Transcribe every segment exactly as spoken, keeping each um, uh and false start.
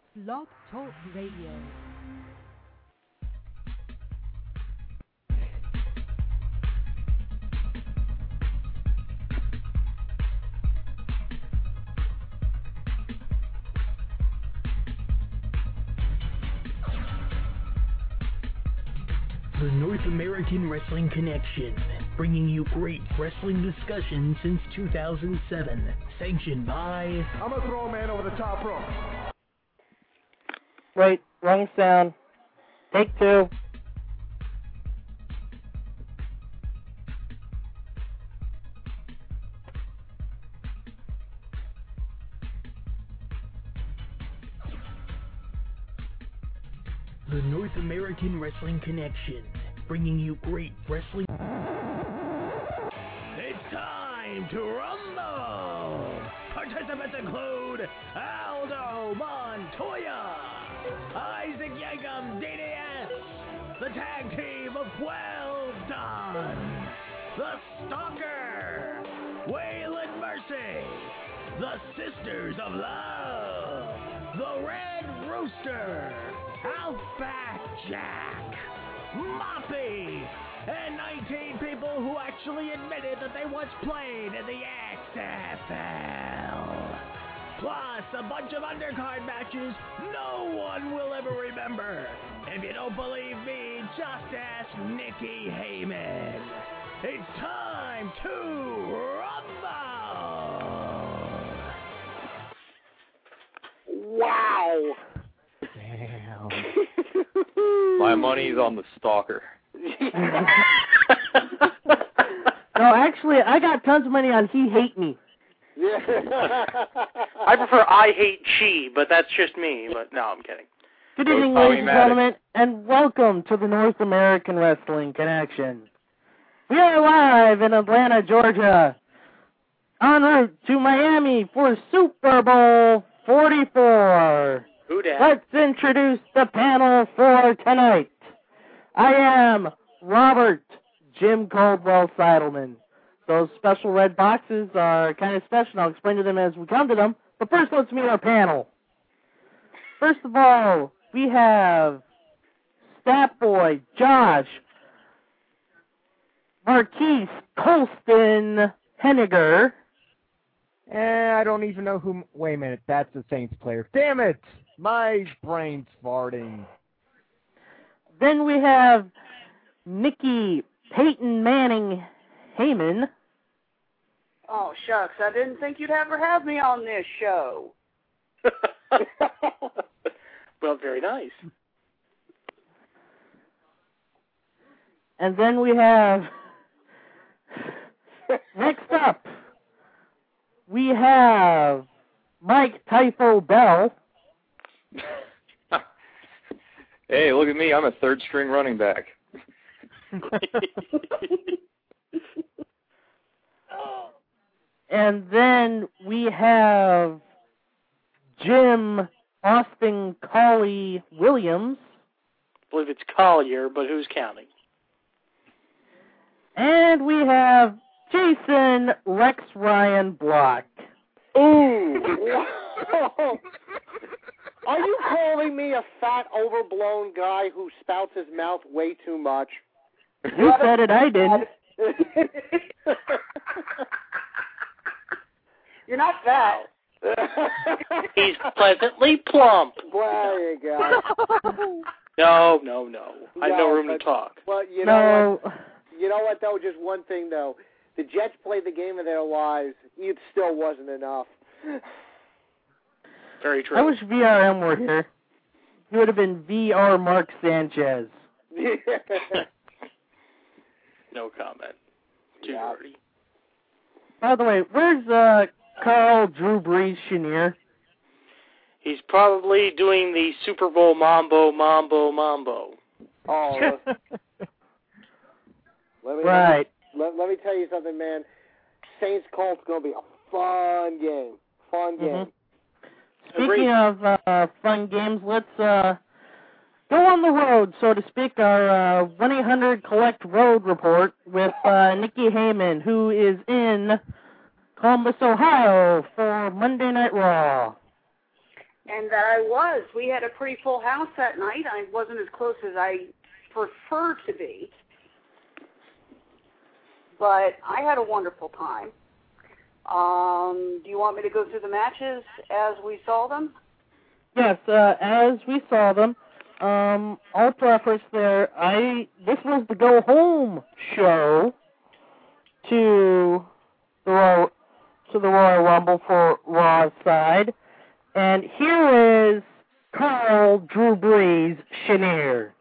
Blog Talk Radio. The North American Wrestling Connection, bringing you great wrestling discussion since two thousand seven. Sanctioned by... I'm going to throw a man over the top rope. Wait, wrong sound. Take two. The North American Wrestling Connection, bringing you great wrestling... It's time to rumble! Participants include Aldo Montoya, Isaac Yankum, D D S, the tag team of Well Done, the Stalker, Waylon Mercy, the Sisters of Love, the Red Rooster, Outback Jack, Moppy, and nineteen people who actually admitted that they once played in the X F L. Plus, a bunch of undercard matches no one will ever remember. If you don't believe me, just ask Nikki Heyman. It's time to rumble! Wow! Damn. My money's on the Stalker. No, actually, I got tons of money on He Hate Me. I prefer I Hate She, but that's just me. But no, I'm kidding. Good Go evening, Tommy ladies and Maddox. gentlemen, and welcome to the North American Wrestling Connection. We are live in Atlanta, Georgia, en route to Miami for Super Bowl forty-four. Who dat? Let's introduce the panel for tonight. I am Robert Jim Caldwell Seidelman. Those special red boxes are kind of special, and I'll explain to them as we come to them. But first, let's meet our panel. First of all, we have Stat Boy Josh Marquise Colston Henniger. Eh, I don't even know who... Wait a minute, that's the Saints player. Damn it! My brain's farting. Then we have Nikki Peyton Manning Heyman. Oh, shucks, I didn't think you'd ever have me on this show. Well, very nice. And then we have... Next up, we have Mike Typho Bell. Hey, look at me. I'm a third-string running back. And then we have Jim Austin Colley Williams. I believe it's Collier, but who's counting? And we have Jason Rex Ryan Block. Ooh! Are you calling me a fat, overblown guy who spouts his mouth way too much? You said it, I didn't. You're not fat. He's pleasantly plump. There you go. No, no, no. I have no No, room but- to talk. Well, you know No. what? You know what, though? Just one thing, though. The Jets played the game of their lives. It still wasn't enough. Very true. I wish V R M were here. He would have been V R Mark Sanchez. No comment. Too Yeah. dirty. By the way, where's uh, Carl Drew Brees Chenier? He's probably doing the Super Bowl mambo, mambo, mambo. Oh, let me, Right. Let, let me tell you something, man. Saints Colts going to be a fun game. Fun game. Mhm. Speaking of uh, fun games, let's uh, go on the road, so to speak, our uh, one eight hundred Collect Road report with uh, Nikki Heyman, who is in Columbus, Ohio for Monday Night Raw. and that I was. We had a pretty full house that night. I wasn't as close as I prefer to be, but I had a wonderful time. Um, do you want me to go through the matches as we saw them? Yes, uh, as we saw them, um, I'll preface there, I, this was the go-home show to the Royal, to the Royal Rumble for Raw's side, and here is Carl Drew Brees Chenier.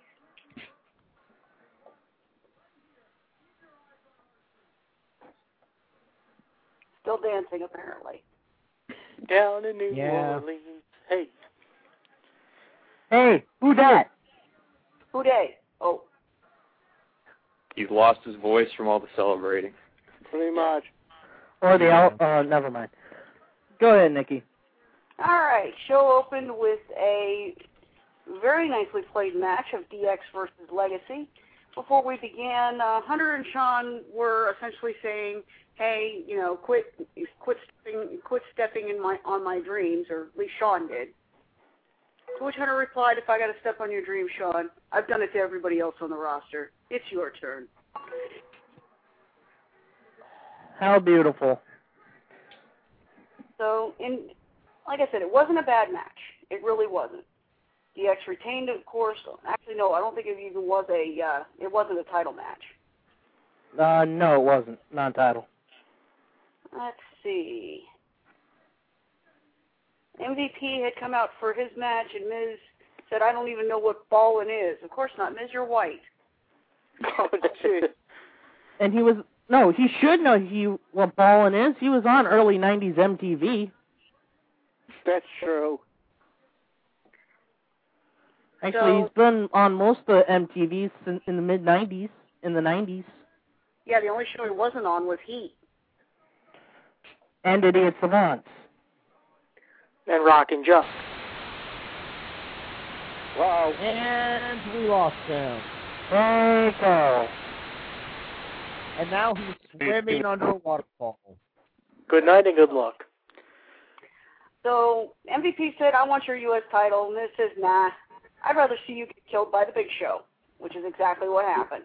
Still dancing, apparently. Down in New Yeah. Orleans. Hey. Hey, who dat? Who day? Oh. He's lost his voice from all the celebrating. Pretty much. Or the, Al- uh, never mind. Go ahead, Nikki. All right. Show opened with a very nicely played match of D X versus Legacy. Before we began, uh, Hunter and Sean were essentially saying, "Hey, you know, quit, quit stepping, quit stepping in my on my dreams," or at least Sean did. To which Hunter replied, "If I got to step on your dream, Sean, I've done it to everybody else on the roster. It's your turn." How beautiful. So, in like I said, it wasn't a bad match. It really wasn't. D X retained, of course. Actually, no, I don't think it even was a. Uh, it wasn't a title match. Uh, no, it wasn't. Non-title. Let's see. M V P had come out for his match, and Miz said, "I don't even know what ballin' is." Of course not, Miz, you're white. Oh, shit. And he was, no, he should know he what ballin' is. He was on early nineties M T V. That's true. Actually, So- he's been on most of the M T Vs in, in the mid-nineties, in the nineties. Yeah, the only show he wasn't on was Heat. And Idiot Savants. And Rock and Jump. Wow. And we lost him. Okay. And now he's swimming under a waterfall. Good night and good luck. So M V P said, "I want your U S title," and Miz says, "Nah, I'd rather see you get killed by the Big Show," which is exactly what happened.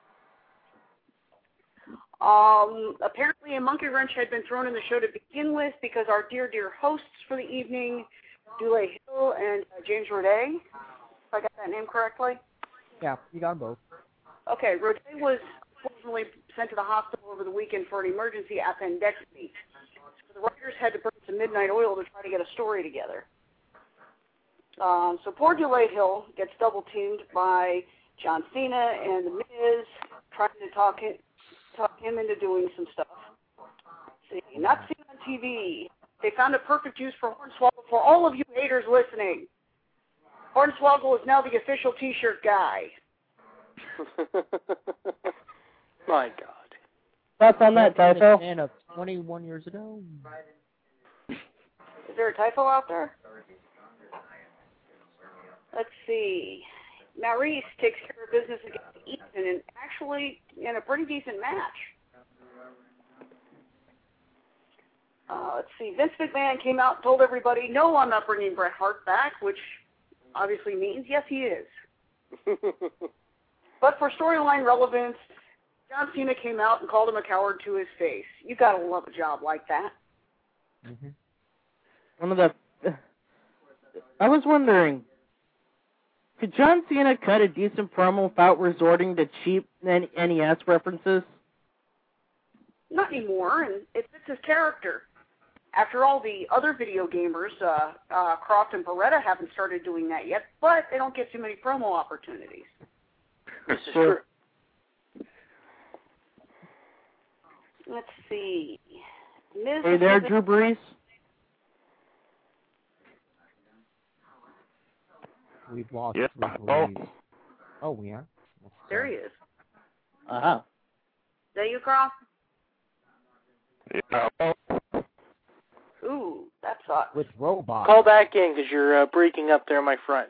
Um, apparently a monkey wrench had been thrown in the show to begin with because our dear, dear hosts for the evening, Dule Hill and uh, James Roday, if I got that name correctly. Yeah, you got them both. Okay, Roday was unfortunately sent to the hospital over the weekend for an emergency appendectomy. So the writers had to burn some midnight oil to try to get a story together. Um, so poor Dule Hill gets double-teamed by John Cena and The Miz, trying to talk him, talk him into doing some stuff. Let's see, not seen on T V. They found a perfect use for Hornswoggle for all of you haters listening. Hornswoggle is now the official T-shirt guy. My God. That's on that typo. And of twenty-one years ago. Is there a typo out there? Let's see. Maurice takes care of business against Ethan, and actually in a pretty decent match. Uh, let's see. Vince McMahon came out and told everybody, "No, I'm not bringing Bret Hart back," which obviously means yes, he is. But for storyline relevance, John Cena came out and called him a coward to his face. You gotta love a job like that. Mm-hmm. One of the... I was wondering, could John Cena cut a decent promo without resorting to cheap N E S references? Not anymore, and it fits his character. After all, the other video gamers, uh, uh, Croft and Beretta, haven't started doing that yet, but they don't get too many promo opportunities. This is true. Let's see. Miz Hey there, Drew Brees. We've lost Yep. Drew Brees. Oh, we are? There he is. Uh-huh. Is that you, Croft? Yeah. Ooh, that sucks. With robots. Call back in because you're uh, breaking up there, my friend.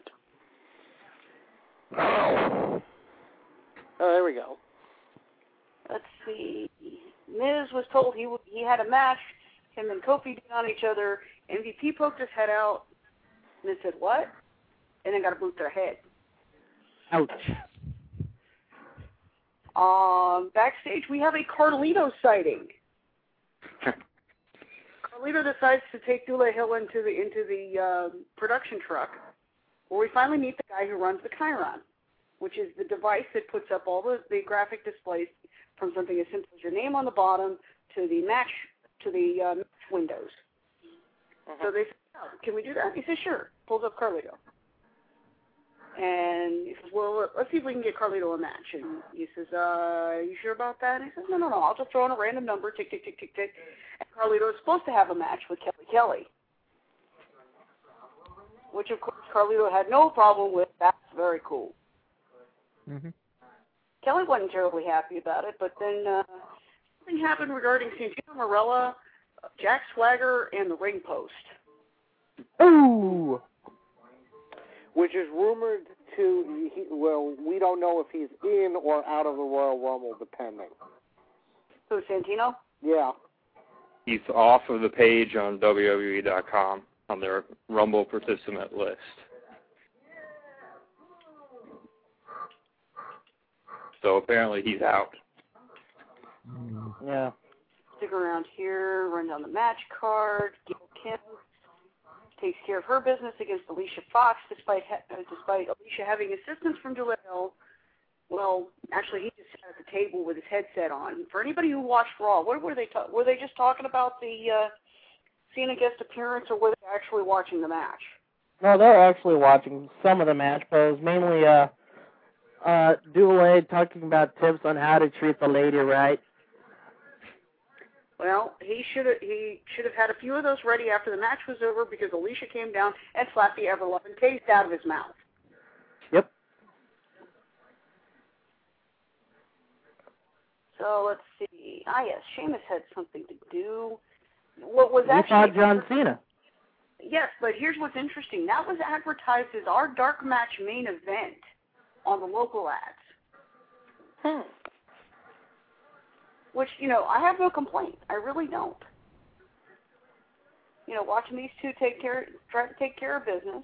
Oh. Oh, there we go. Let's see. Miz was told he he had a match. Him and Kofi did on each other. M V P poked his head out. And they said, what? And then got a boot to their head. Ouch. Um, backstage, we have a Carlito sighting. Carlito decides to take Dule Hill into the into the uh, production truck, where we finally meet the guy who runs the Chiron, which is the device that puts up all the, the graphic displays from something as simple as your name on the bottom to the match to the uh, match windows. Uh-huh. So they said, oh, can we do that? He says, sure. Pulls up Carlito. And he says, well, let's see if we can get Carlito a match. And he says, uh, are you sure about that? And he says, no, no, no. I'll just throw in a random number, tick, tick, tick, tick, tick. And Carlito is supposed to have a match with Kelly Kelly, which, of course, Carlito had no problem with. That's very cool. Mm-hmm. Kelly wasn't terribly happy about it, but then uh, something happened regarding Santino Marella, Jack Swagger, and the ring post. Ooh! Which is rumored to, he, well, we don't know if he's in or out of the Royal Rumble, depending. Who, Santino? Yeah. He's off of the page on W W E dot com on their Rumble participant list. So apparently he's out. Yeah. Stick around here, run down the match card. Gail Kim takes care of her business against Alicia Fox, despite ha- despite Alicia having assistance from DeLeo. Well, actually, he just sat at the table with his headset on. For anybody who watched Raw, what were they? Ta- were they just talking about the uh, Cena guest appearance, or were they actually watching the match? No, they're actually watching some of the match, but it was mainly uh, uh, Dule talking about tips on how to treat the lady right. Well, he should have he should have had a few of those ready after the match was over, because Alicia came down and slapped the ever-loving taste out of his mouth. Yep. So let's see. Ah, yes, Sheamus had something to do. What was We actually fought John Cena. Yes, but here's what's interesting. That was advertised as our dark match main event on the local ads. Hmm. Which, you know, I have no complaint. I really don't. You know, watching these two take care, try to take care of business.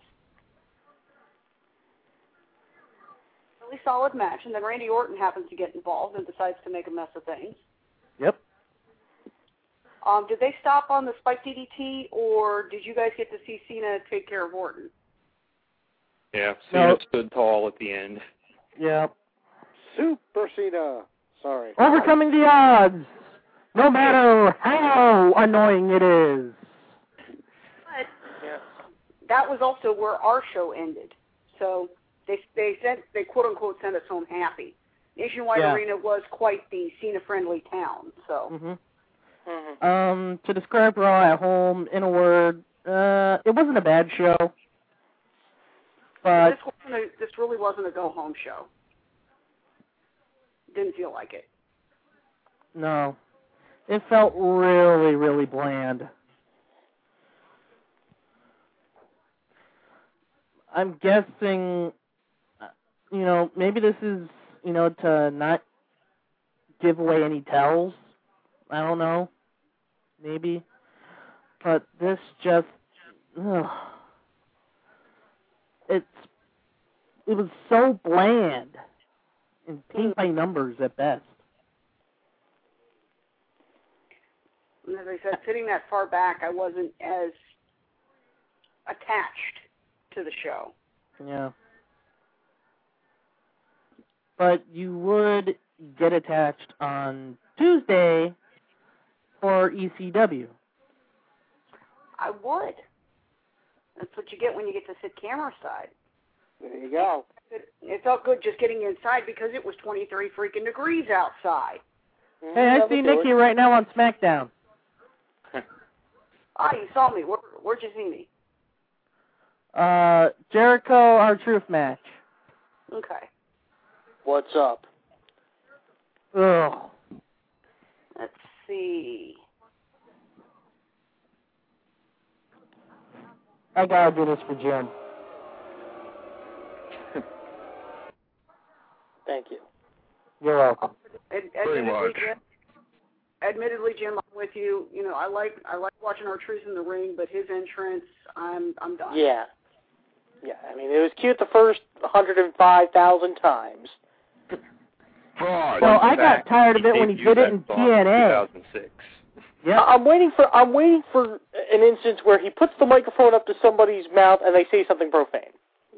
Really solid match, and then Randy Orton happens to get involved and decides to make a mess of things. Yep. Um, did they stop on the Spike D D T, or did you guys get to see Cena take care of Orton? Yeah, Cena No. stood tall at the end. Yep. Super Cena. Sorry. Overcoming the odds, no matter how annoying it is. But that was also where our show ended. So they they sent they quote unquote sent us home happy. Nationwide Yeah. Arena was quite the Cena friendly town. So Mm-hmm. Mm-hmm. Um, to describe Raw at home in a word, uh, it wasn't a bad show, but this wasn't a, this really wasn't a go home show. Didn't feel like it. no, it felt really, really bland. I'm guessing, uh, you know, maybe this is, you know, to not give away any tells. I don't know. Maybe. But this just, ugh. It's, it was so bland and paint by numbers at best. And as I said, sitting that far back, I wasn't as attached to the show. Yeah. But you would get attached on Tuesday for E C W. I would. That's what you get when you get to sit camera side. There you go. It, it felt good just getting inside because it was twenty-three freaking degrees outside. Mm-hmm. Hey, I Never see do Nikki it. right now on SmackDown. Ah, you saw me. Where, where'd you see me? Uh, Jericho, our Truth match. Okay. What's up? Ugh. Let's see. I gotta do this for Jim. Thank you. You're welcome. Ad- Pretty admittedly, much. Jim, admittedly, Jim, I'm with you. You know, I like I like watching our Truth in the ring, but his entrance, I'm I'm done. Yeah. Yeah, I mean, it was cute the first one hundred five thousand times. Fraud. Well, I got tired of it when he did it in T N A. two thousand six. Yeah. I'm waiting for I'm waiting for an instance where he puts the microphone up to somebody's mouth and they say something profane.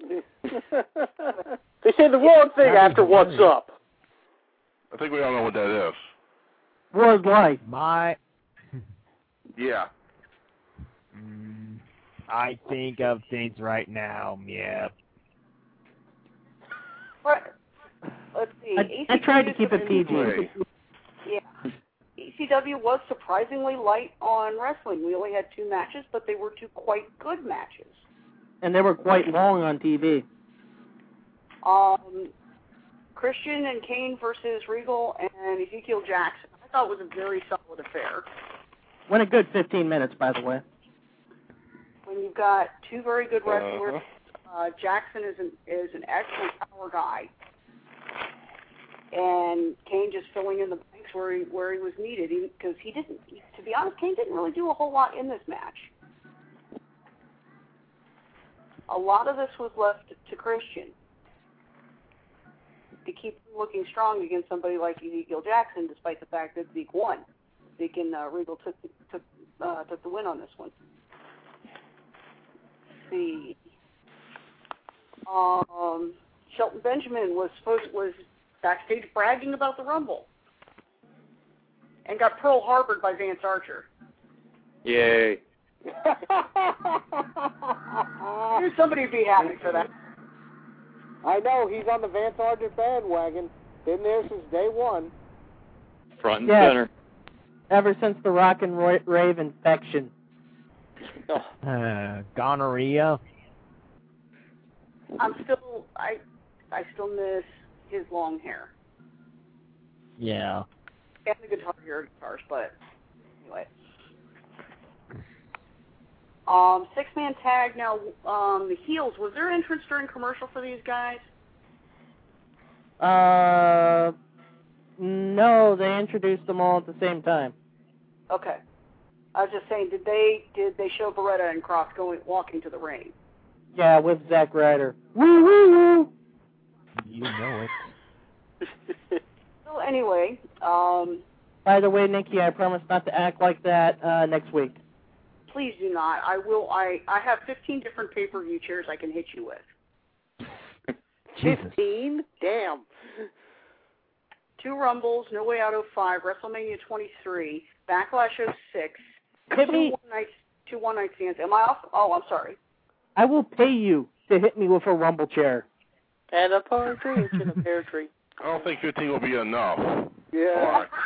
They say the wrong thing after "What's up." I think we all know what that is. Was life. My, Yeah. mm, I think of things right now. Yeah. What? Let's see. I, I tried to keep it P G. Wait. Yeah. E C W was surprisingly light on wrestling. We only had two matches, but they were two quite good matches. And they were quite long on T V. Um, Christian and Kane versus Regal and Ezekiel Jackson. I thought it was a very solid affair. Went a good fifteen minutes, by the way. When you've got two very good wrestlers, Uh-huh. uh, Jackson is an is an excellent power guy, and Kane just filling in the blanks where he where he was needed. Because he, he didn't, to be honest, Kane didn't really do a whole lot in this match. A lot of this was left to Christian to keep him looking strong against somebody like Ezekiel Jackson, despite the fact that Zeke won. Zeke and uh, Regal took took uh, took the win on this one. Let's see, um, Shelton Benjamin was supposed was backstage bragging about the Rumble, and got Pearl Harbored by Vance Archer. Yay. There's somebody who'd be happy for that. I know, he's on the Vance Archer bandwagon. Been there since day one. Front and Yeah. center. Ever since the Rock and Roy- Rave infection. Uh, gonorrhea. I'm still I I still miss his long hair Yeah. and the Guitar Hero guitars, but anyway. Um, six-man tag now. Um, the heels. Was there entrance during commercial for these guys? Uh, no, they introduced them all at the same time. Okay. I was just saying, did they did they show Beretta and Cross going walking to the ring? Yeah, with Zack Ryder. Woo woo woo. You know it. So anyway, um, By the way, Nikki, I promise not to act like that uh, next week. please do not. I will. I I have fifteen different pay-per-view chairs I can hit you with. Fifteen? Damn. Two Rumbles, No Way Out oh five, WrestleMania twenty-three, Backlash oh six, Hit two me. one night two one night stands. Am I off? Oh, I'm sorry. I will pay you to hit me with a rumble chair. And a partridge in a pear tree. I don't think fifteen will be enough. Yeah. All right.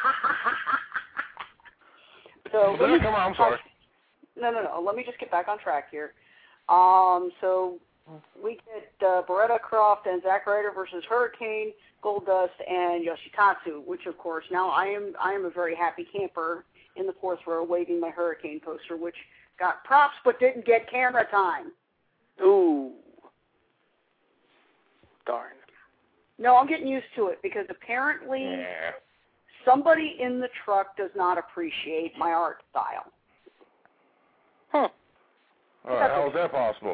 So let No, me- come on, I'm sorry. No, no, no. Let me just get back on track here. Um, so we get uh, Beretta Croft and Zack Ryder versus Hurricane, Goldust, and Yoshitatsu. Which, of course, now I am I am a very happy camper in the fourth row, waving my Hurricane poster, which got props but didn't get camera time. Ooh. Darn. No, I'm getting used to it because apparently Yeah. somebody in the truck does not appreciate my art style. Huh. All right, how is that possible?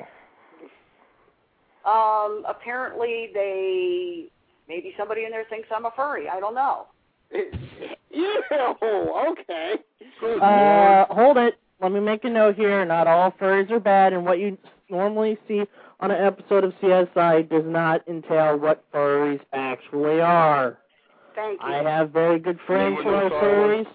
Um, apparently they, maybe somebody in there thinks I'm a furry. I don't know. Ew, okay. Good Uh, hold it. Let me make a note here. Not all furries are bad, and what you normally see on an episode of C S I does not entail what furries actually are. Thank you. I have very good friends Yeah, who are we know furries.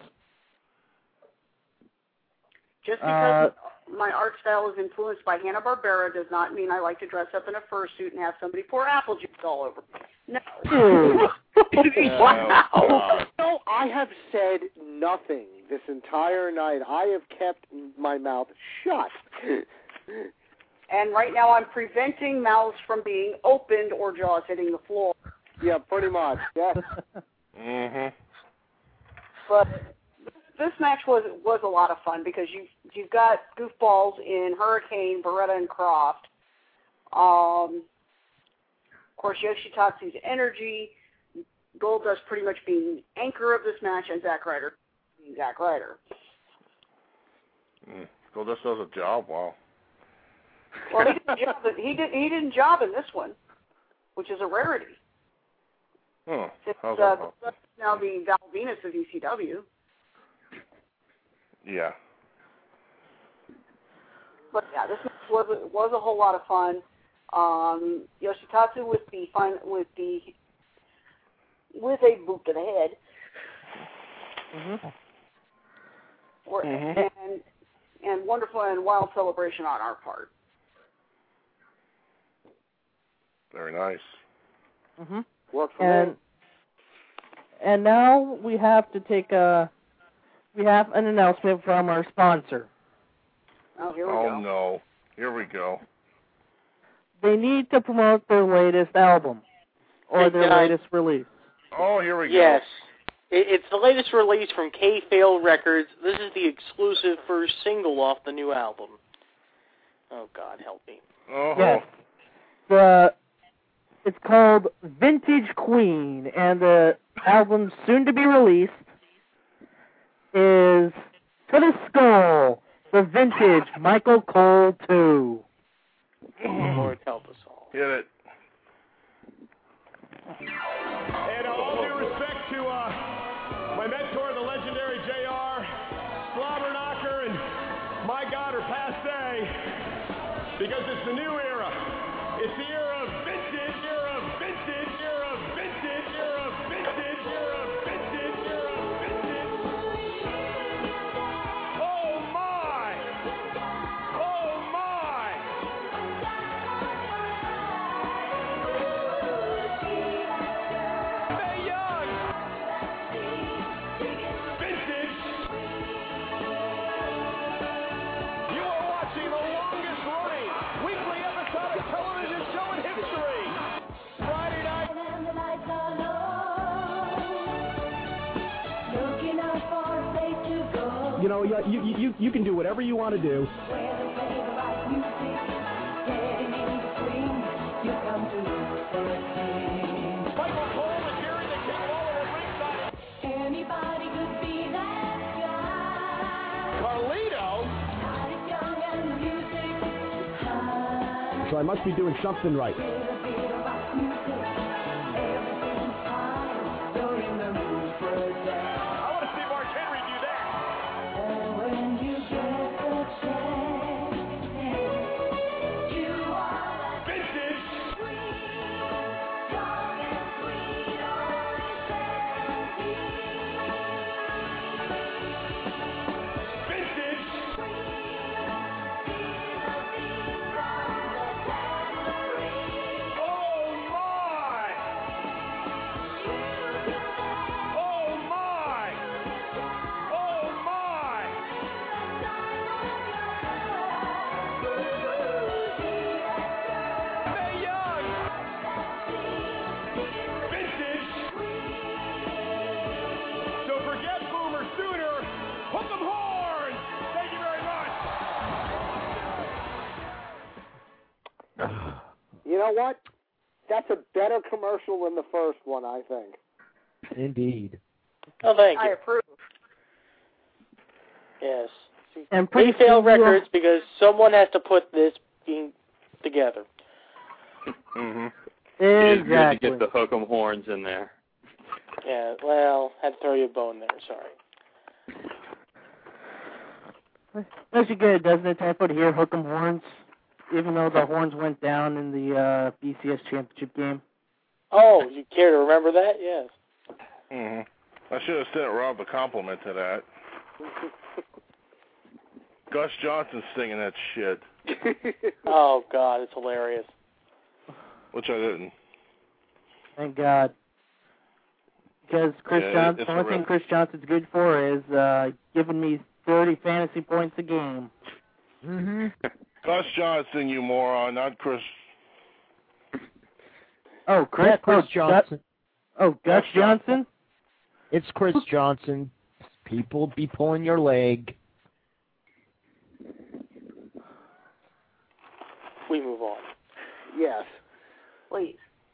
Just Uh, because my art style is influenced by Hanna-Barbera does not mean I like to dress up in a fursuit and have somebody pour apple juice all over me. No. Dude. Wow. No, I have said nothing this entire night. I have kept my mouth shut. And right now I'm preventing mouths from being opened or jaws hitting the floor. Yeah, pretty much. Yes. Mm-hmm. But this match was was a lot of fun because you you've got goofballs in Hurricane, Beretta, and Croft. Um, of course, Yoshitatsu's energy, Goldust pretty much being the anchor of this match, and Zack Ryder being Zack Ryder. Mm. Goldust does a job, wow. Well, he didn't job. He did. He didn't job in this one, which is a rarity. Oh, Since how's uh, that? that's now the Val Venus of E C W. Yeah. But yeah, this was was a whole lot of fun. Um, Yoshitatsu with the fun with the with a boot to the head. Mm-hmm. Or, Mhm. and and wonderful and wild celebration on our part. Very nice. Mm-hmm. Worked for And me. and now we have to take a we have an announcement from our sponsor. Oh, here we Oh, go. no. Here we go. They need to promote their latest album or Hey, their guys. latest release. Oh, here we go. Yes. It, it's the latest release from K-Fail Records. This is the exclusive first single off the new album. Oh, God, help me. Oh. Yes. The it's called Vintage Queen, and the album soon to be released is To the Skull, the Vintage Michael Cole two. Lord help us all. Hit it. And all due respect to uh, my mentor, the legendary J R, Slobberknocker, and my God, are passe, because it's the new era. It's the era of vintage, era of vintage, era of vintage, era of vintage, era of vintage, era of vintage. Oh my! Oh my! Mae Young! Vintage! You are watching the longest running weekly episodic television show in history. Friday night. You know, you, you, you, you can do whatever you want to do. Michael Cole and Jerry the King Lawler at ringside. Anybody could be that guy. Carlito. Not as young and the music is high. So I must be doing something right. With a bit of rock music, everything's fine. You're in the mood for a dance. I want to see Mark Henry do that. And when you get the chance, you are that Vintage. sweet, strong and sweet, always seventeen. Vintage. Oh my! Oh my! Oh my! Mae Young! Vintage! So forget Boomer Sooner. Hook 'em horns! Thank you very much. You know what? That's a better commercial than the first one, I think. Indeed. Oh, thank I you. approve. Yes. And pretty K-Fail soon we'll- Records, because someone has to put this being together. Mm-hmm. It is good to Exactly. get the hook 'em horns in there. Yeah, well, had to throw you a bone there, sorry. Makes you good, doesn't it, to put here Hook 'em Horns, even though the horns went down in the uh, B C S championship game. Oh, you care to remember that? Yes. Mm-hmm. I should have sent Rob a compliment to that. Gus Johnson's singing that shit, Oh, God, it's hilarious. which I didn't. Thank God. Because Chris Yeah, Johnson, it's the only a thing real- Chris Johnson's good for is uh, giving me thirty fantasy points a game. Mm-hmm. Gus Johnson, you moron, not Chris. Oh, Chris, Yeah, Chris oh, Gus- Johnson. oh, Gus Johnson? It's Chris Johnson. People be pulling your leg. We move on. Yes. Please.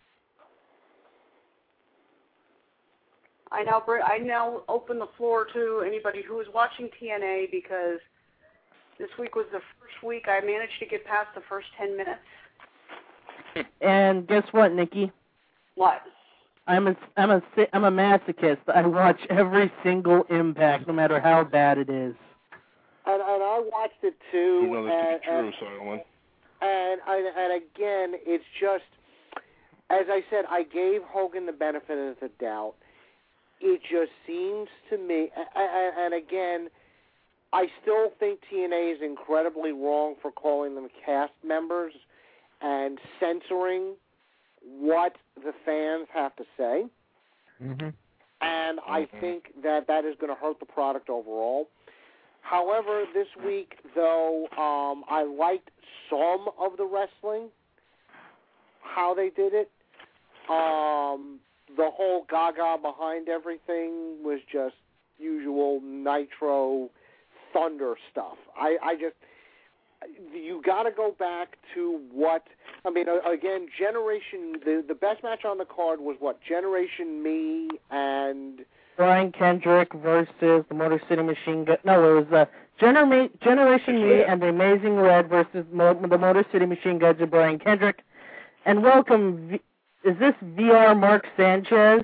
I now br- I now open the floor to anybody who is watching T N A, because This week was the first week I managed to get past the first ten minutes. And guess what, Nikki? What? I'm a I'm a si- I'm a masochist. I watch every single Impact, no matter how bad it is. And, and I watched it too. You know this and, to be true, and, Silent. and, and, and again, it's just, as I said, I gave Hogan the benefit of the doubt. It just seems to me, and, and again, I still think T N A is incredibly wrong for calling them cast members and censoring what the fans have to say. Mm-hmm. And I Mhm. think that that is going to hurt the product overall. However, this week, though, um, I liked some of the wrestling, how they did it. Um, the whole gaga behind everything was just usual Nitro Thunder stuff. I, I just, you got to go back to what, I mean, again, Generation, the, the best match on the card was what, Generation Me and... Brian Kendrick versus the Motor City Machine Gun. No, it was uh, Gener- Generation Me and the Amazing Red versus Mo- the Motor City Machine Guns and Brian Kendrick. And welcome, v- is this V R Mark Sanchez?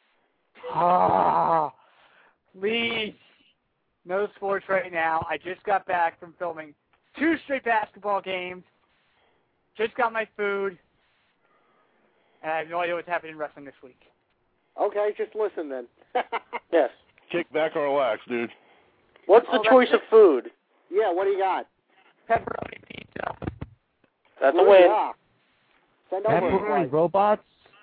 Ah, please. No sports right now. I just got back from filming two straight basketball games. Just got my food. And I have no idea what's happening in wrestling this week. Okay, just listen then. Yes. Kick back and relax, dude. What's the Oh, that's choice it. of food? Yeah, what do you got? Pepperoni pizza. That's a Good win. job. Send over Pepperoni the robots?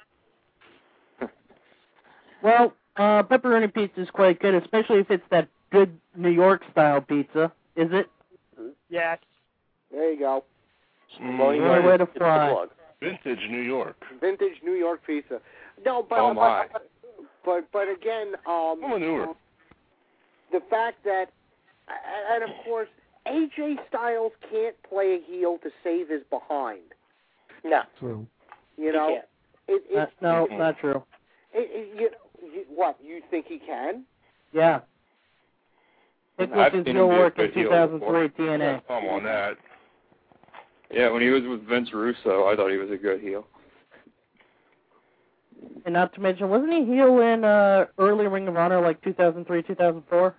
Well, uh, pepperoni pizza is quite good, especially if it's that good New York-style pizza. Is it? Yes. There you go. Money, Good money. way to It's the fry. plug. Vintage New York. Vintage New York pizza. No, but Oh, my. but, but but again, um, Oh, manure. the fact that, and of course, A J Styles can't play a heel to save his behind. No. True. You know, can't. it, it, Uh, no, it, not true. it, it, you, you, what you think he can? Yeah. It was I've his seen heel him be a work in good heel two thousand three T N A. I'm on that. Yeah, when he was with Vince Russo, I thought he was a good heel. And not to mention, wasn't he heel in uh, early Ring of Honor, like two thousand three, two thousand four?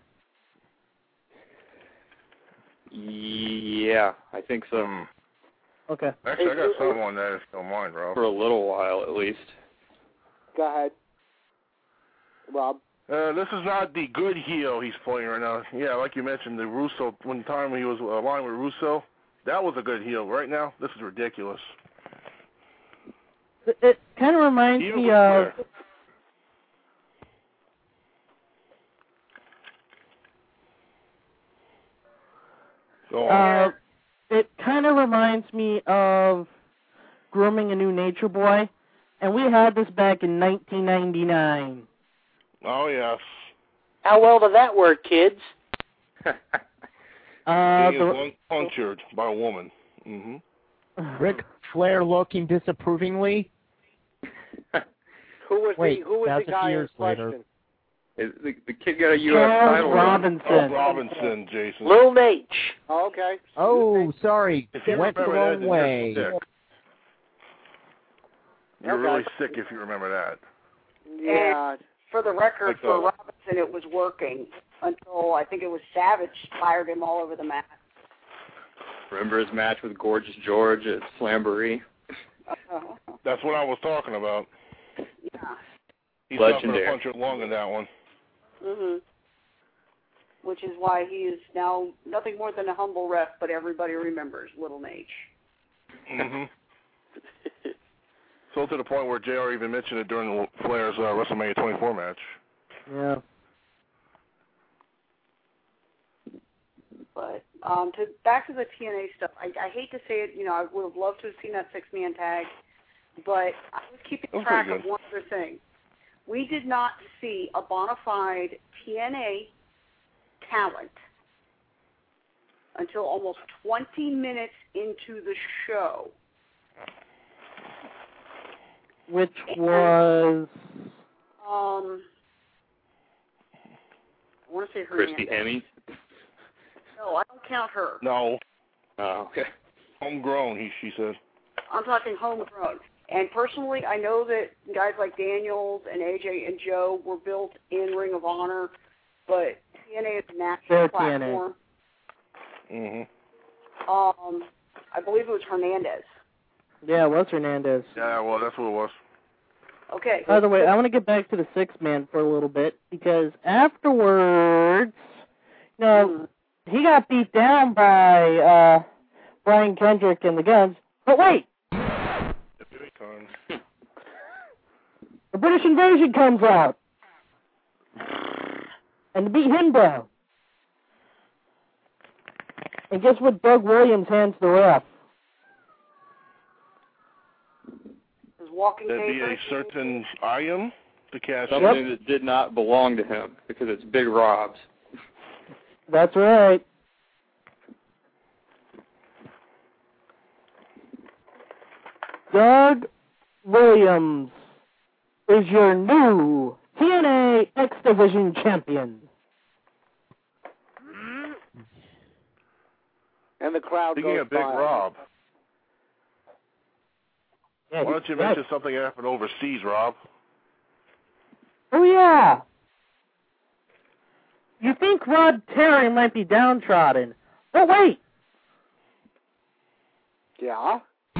Yeah, I think so. Um, Okay. actually, I got some on that if you don't mind, bro. For a little while, at least. Go ahead, Rob. Uh, this is not the good heel he's playing right now. Yeah, like you mentioned, the Russo, one time he was aligned with Russo, that was a good heel. Right now, this is ridiculous. It, it kind of reminds Heel me with of... flair. Go on. Uh, it kind of reminds me of Grooming a New Nature Boy, and we had this back in nineteen ninety-nine. Oh, yes. How well did that work, kids? Uh, He is the, one punctured by a woman. Mm-hmm. Ric Flair looking disapprovingly. Who was Wait, the who was that the was a guy few in years later. question? Is- The, the kid got a U S Charles title run. Robinson. Oh, Robinson, Jason. Lil Nate. Oh, okay. Oh, sorry. If you Went the remember wrong that, way. then you're sick. You're Okay. really sick if you remember that. Yeah. For the record, Like for that. Robinson, it was working until I think it was Savage fired him all over the map. Remember his match with Gorgeous George at Slamboree? That's what I was talking about. Yeah. He Legendary. suffered a puncher long in that one. Mhm. Which is why he is now nothing more than a humble ref, but everybody remembers Little Nate. Mm-hmm. So to the point where J R even mentioned it during Flair's uh, WrestleMania twenty-four match. yeah. But um, to back to the T N A stuff, I, I hate to say it, you know, I would have loved to have seen that six-man tag, but I was keeping That was track pretty of good. one other thing. We did not see a bona fide T N A talent until almost twenty minutes into the show. Which was... Um, I want to say her Christy name. Hemme? No, I don't count her. No. Oh, okay. Homegrown, he she said. I'm talking homegrown. And personally, I know that guys like Daniels and A J and Joe were built in Ring of Honor, but T N A is a national They're platform. T N A. Mhm. Um, I believe it was Hernandez. Yeah, it was Hernandez. Yeah, well, that's what it was. Okay. By the way, I want to get back to the six man for a little bit because afterwards, you know, he got beat down by uh, Brian Kendrick and the Guns. But wait, the British Invasion comes out and beat him down. And guess what? Doug Williams hands the ref. His walking There'd be paper. a certain item to cash in. Something that did not belong to him because it's Big Rob's. That's right. Doug Williams is your new T N A X Division champion. And the crowd Speaking goes of Big by. Rob, Yeah, why don't you yeah. mention something that happened overseas, Rob? Oh, yeah. You think Rod Terry might be downtrodden. But wait. Yeah?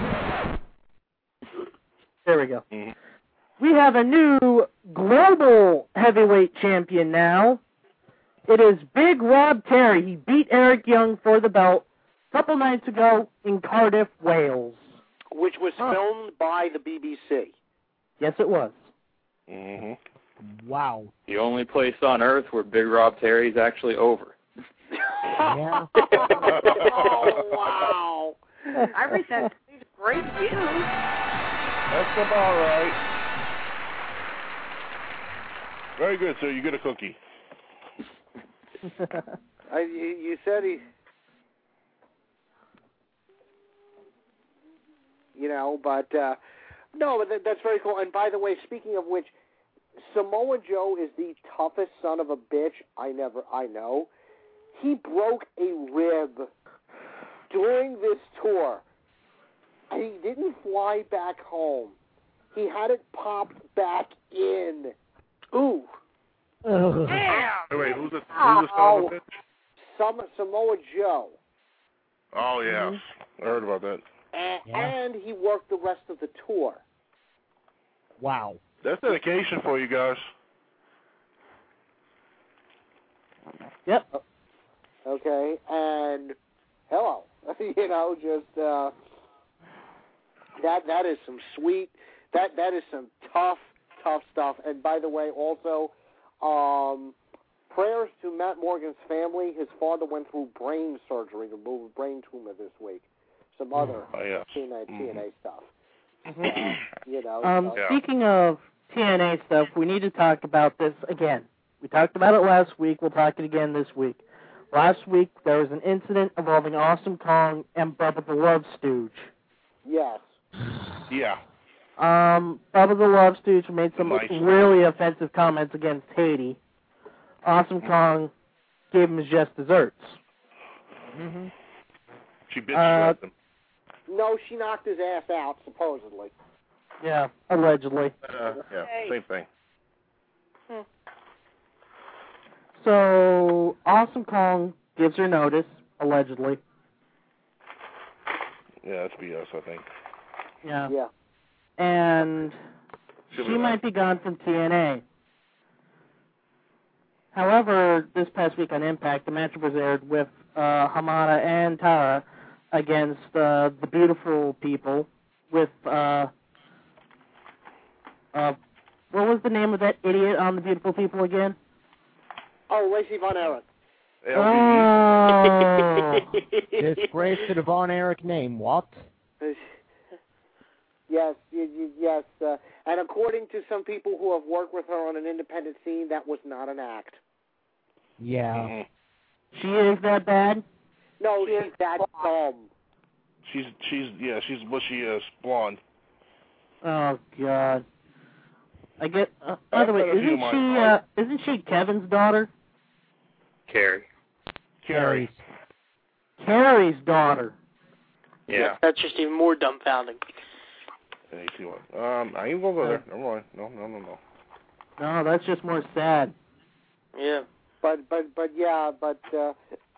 There we go. Mm-hmm. We have a new global heavyweight champion now. It is Big Rob Terry. He beat Eric Young for the belt a couple nights ago in Cardiff, Wales. Which was filmed by the B B C. Yes, it was. Mm-hmm. Wow. The only place on earth where Big Rob Terry's actually over. Yeah. Oh, wow. I resent these great views. That's about right. Very good, sir. You get a cookie. I, you, you said he... You know, but... Uh, no, but that, that's very cool. And by the way, speaking of which, Samoa Joe is the toughest son of a bitch I never... I know. He broke a rib during this tour. And he didn't fly back home. He had it popped back in. Ooh. Ugh. Damn. Wait, wait, who's the, who's the son of a bitch? Some, Samoa Joe. Oh, yes. I heard about that. And, Yeah. and he worked the rest of the tour. Wow. That's dedication for you guys. Yep. Okay, and hello. you know, just uh, that that is some sweet, that that is some tough, tough stuff. And by the way, also, um, prayers to Matt Morgan's family. His father went through brain surgery to remove a brain tumor this week. Some other Oh, yes. T N A, Mhm. T N A stuff. Uh, you know. Um, so- Yeah. Speaking of T N A stuff, we need to talk about this again. We talked about it last week. We'll talk it again this week. Last week, there was an incident involving Awesome Kong and Bubba the Love Stooge. Yes. Yeah. Um, Bubba the Love Stooge made some Nice. really offensive comments against Haiti. Awesome Kong gave him his just desserts. Mm-hmm. She bitch Uh, slapped him. No, she knocked his ass out, supposedly. Yeah, allegedly. Uh, yeah, Hey. same thing. So, Awesome Kong gives her notice, allegedly. Yeah, that's B S, I think. Yeah. Yeah. And Should she be might be gone from T N A. However, this past week on Impact, the match was aired with uh, Hamada and Tara against uh, the Beautiful People with, uh, uh, what was the name of that idiot on the Beautiful People again? Oh, Lacey Von Erich. Oh. Disgrace to the Von Erich name. What? Yes, y- y- yes. Uh, and according to some people who have worked with her on an independent scene, that was not an act. Yeah. Mhm. She is that bad? No, she's that dumb. She's she's yeah she's what she is blonde. Oh, God. I get, uh, by the way, That's isn't my she, uh, fault. isn't she Kevin's daughter? Carrie. Carrie. Carrie's daughter. Yeah. That's just even more dumbfounding. Let me see what. Um, I ain't gonna go there. Never mind. No, no, no, no. No, that's just more sad. Yeah. But but but yeah, but uh,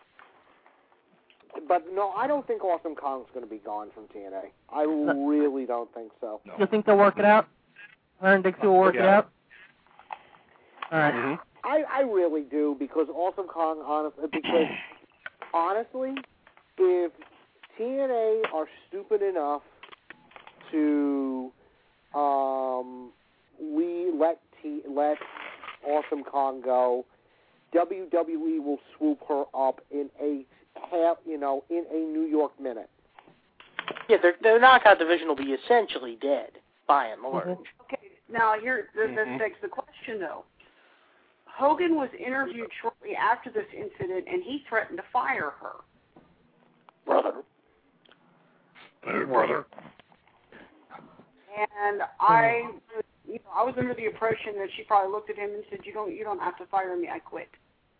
but no, I don't think Awesome Kong's going to be gone from T N A. I really don't think so. No. You think they'll work it out? Her and Dixie will work Yeah. it out? All right. Mm-hmm. I, I really do because Awesome Kong, honestly, because honestly, if T N A are stupid enough to um, we let T let Awesome Kong go, W W E will swoop her up in a half, you know, in a New York minute. Yeah, their their knockout division will be essentially dead by and large. Mhm. Okay, now here this, Mhm. this begs the question though. Hogan was interviewed shortly after this incident, and he threatened to fire her. Brother. Hey, brother. And I, you know, I was under the impression that she probably looked at him and said, "You don't, you don't have to fire me. I quit."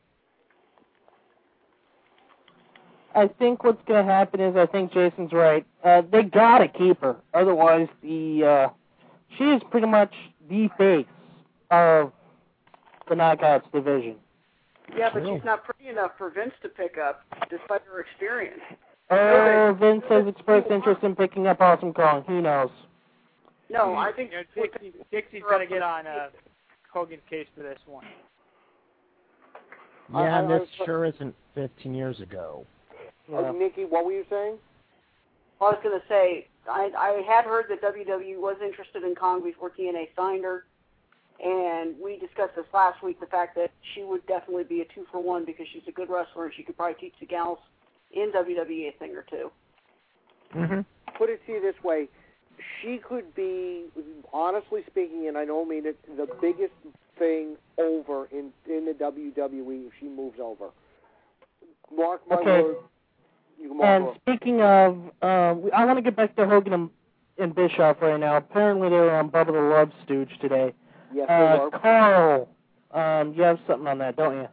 I think what's going to happen is I think Jason's right. Uh, they got to keep her. Otherwise, the uh, she is pretty much the face of the Knockouts division. Yeah, but she's not pretty enough for Vince to pick up, despite her experience. Oh, Vince has expressed interest in picking up Awesome Kong. He knows. No, I think You know, Dixie, Dixie's got to get on uh, Hogan's case for this one. Yeah, I- I- and I this was- sure isn't fifteen years ago. Uh, Nikki, what were you saying? I was going to say, I, I had heard that W W E was interested in Kong before T N A signed her, and we discussed this last week, the fact that she would definitely be a two for one because she's a good wrestler and she could probably teach the gals in W W E a thing or two. Mm-hmm. Put it to you this way. She could be, honestly speaking, and I don't mean it, the biggest thing over in, in the W W E if she moves over. Mark my Okay. words. You can mark And her. speaking of, uh, we- I want to get back to Hogan and, and Bischoff right now. Apparently they were on Bubba the Love Stooge today. Yes, they Uh, were. Carl, um, you have something on that, don't you?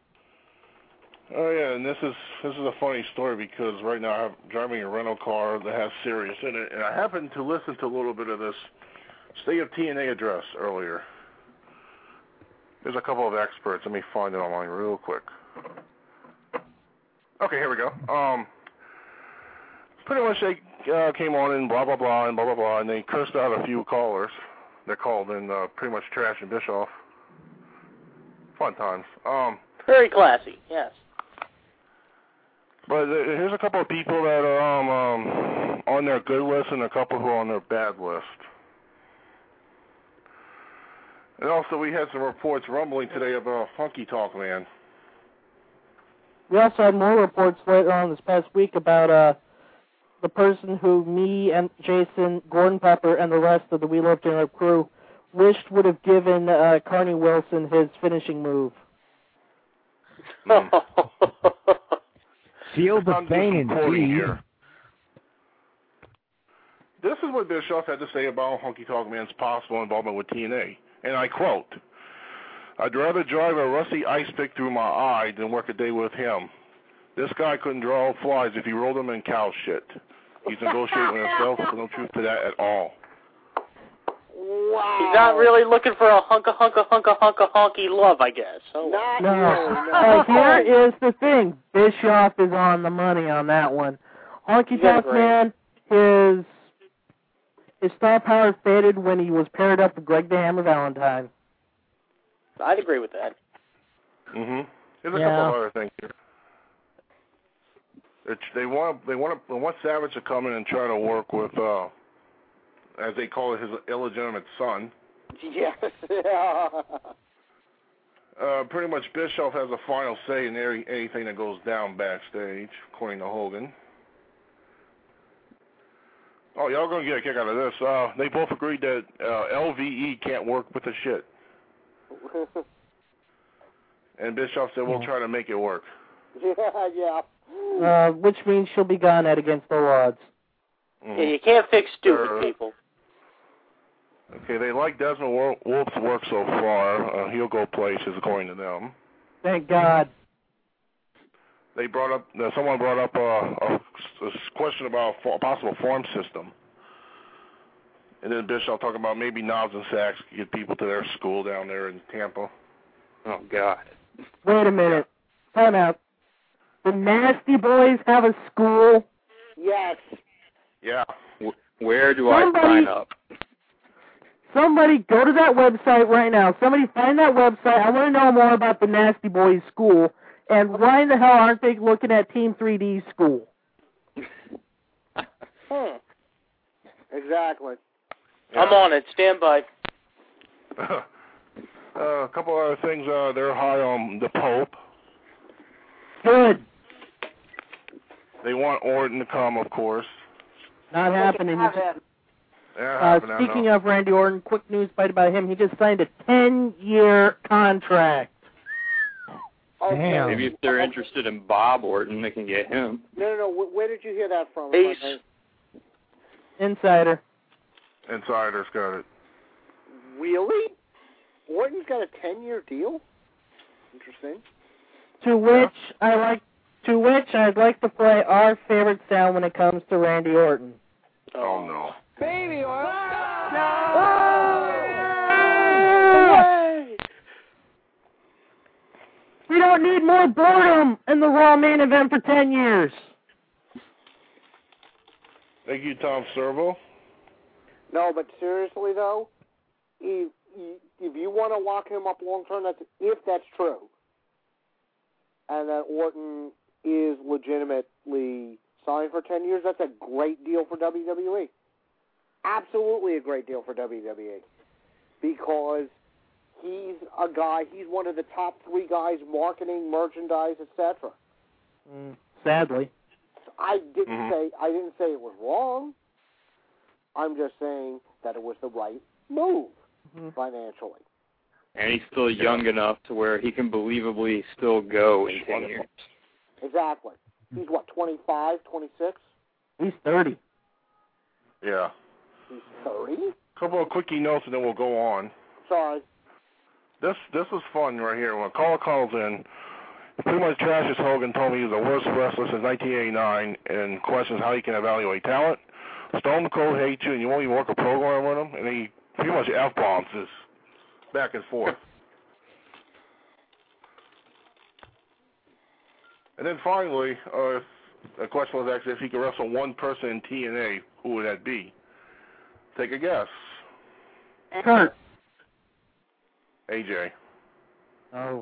Oh yeah, and this is this is a funny story because right now I'm driving a rental car that has Sirius in it, and I happened to listen to a little bit of this State of T N A address earlier. There's a couple of experts. Let me find it online real quick. Okay, here we go. Um, pretty much they uh, came on and blah blah blah and blah blah blah, and they cursed out a few callers that called in, uh, pretty much trashing Bischoff. Fun times. Um, Very classy, yes. But uh, here's a couple of people that are um, um, on their good list and a couple who are on their bad list. And also we had some reports rumbling today about Funky Talk Man. We also had more reports later on this past week about uh, the person who me and Jason, Gordon Pepper, and the rest of the We Love General crew wished would have given uh, Carney Wilson his finishing move. Mm. Feel the I'm pain just reporting indeed. here. This is what Bischoff had to say about Funky Talk Man's possible involvement with T N A. And I quote, "I'd rather drive a rusty ice pick through my eye than work a day with him. This guy couldn't draw flies if he rolled them in cow shit. He's negotiating with himself, so no truth to that at all." Wow. He's not really looking for a hunka hunka hunka hunka honky love, I guess. Oh, Not No. no, Uh, no. here is the thing. Bischoff is on the money on that one. Honky You got Tonk it Man, his, his star power faded when he was paired up with Greg the Hammer Valentine. I'd agree with that. Mm-hmm. There's a Yeah. couple of other things here. It's, they want they want they want Savage to come in and try to work with, uh, as they call it, his illegitimate son. Yes. Yeah. Uh, pretty much Bischoff has a final say in every, anything that goes down backstage, according to Hogan. Oh, y'all gonna get a kick out of this. Uh, they both agreed that uh, L V E can't work with the shit. And Bischoff said, we'll try to make it work. yeah, yeah. Uh, which means she'll be gone at Against All Odds. Mhm. Yeah, you can't fix stupid Uh, people. Okay, they like Desmond Wol- Wolf's work so far. Uh, he'll go places, according to them. Thank God. they brought up, uh, someone brought up uh, a, a question about a possible farm system. And then Bischoff talking about maybe Knobs and Sachs could get people to their school down there in Tampa. Oh, God. Wait a minute. Time out. The Nasty Boys have a school? Yes. Yeah. Where do Somebody, I sign up? Somebody go to that website right now. Somebody find that website. I want to know more about the Nasty Boys school. And why in the hell aren't they looking at Team three D's school? Hmm. Exactly. Yeah. I'm on it. Stand by. uh, a couple other things. Uh, they're high on the Pope. Good. They want Orton to come, of course. Not happening. Have him. Yeah, uh, speaking of Randy Orton, quick news bite about him. He just signed a ten-year contract. Okay. Maybe if they're interested in Bob Orton, they can get him. No, no, no. Where did you hear that from? Ace. Insider. Insider's got it. Really? Orton's got a ten-year deal? Interesting. To which I like. To which I'd like to play our favorite sound when it comes to Randy Orton. Oh no. Baby oil. No! We don't need more boredom in the Raw main event for ten years. Thank you, Tom Servo. No, but seriously though, if if you want to lock him up long term, that's if that's true, and that Orton is legitimately signed for ten years, that's a great deal for W W E. Absolutely a great deal for W W E. Because he's a guy, he's one of the top three guys marketing, merchandise, et cetera. Mm, sadly. I didn't Mm-hmm. say I didn't say it was wrong. I'm just saying that it was the right move mm-hmm. financially. And he's still young yeah. enough to where he can believably still go in ten years. Exactly. He's what, twenty-five, twenty-six? He's thirty. Yeah. He's thirty? A couple of quickie notes and then we'll go on. Sorry. This this was fun right here. When a caller calls in, pretty much trashes Hogan, told me he's the worst wrestler since nineteen eighty-nine, and questions how he can evaluate talent. Stone Cold hates you and you won't even work a program with him, and he pretty much F-bombs this back and forth. And then finally, uh, the question was actually if he could wrestle one person in T N A, who would that be? Take a guess. Kurt. A J. Oh.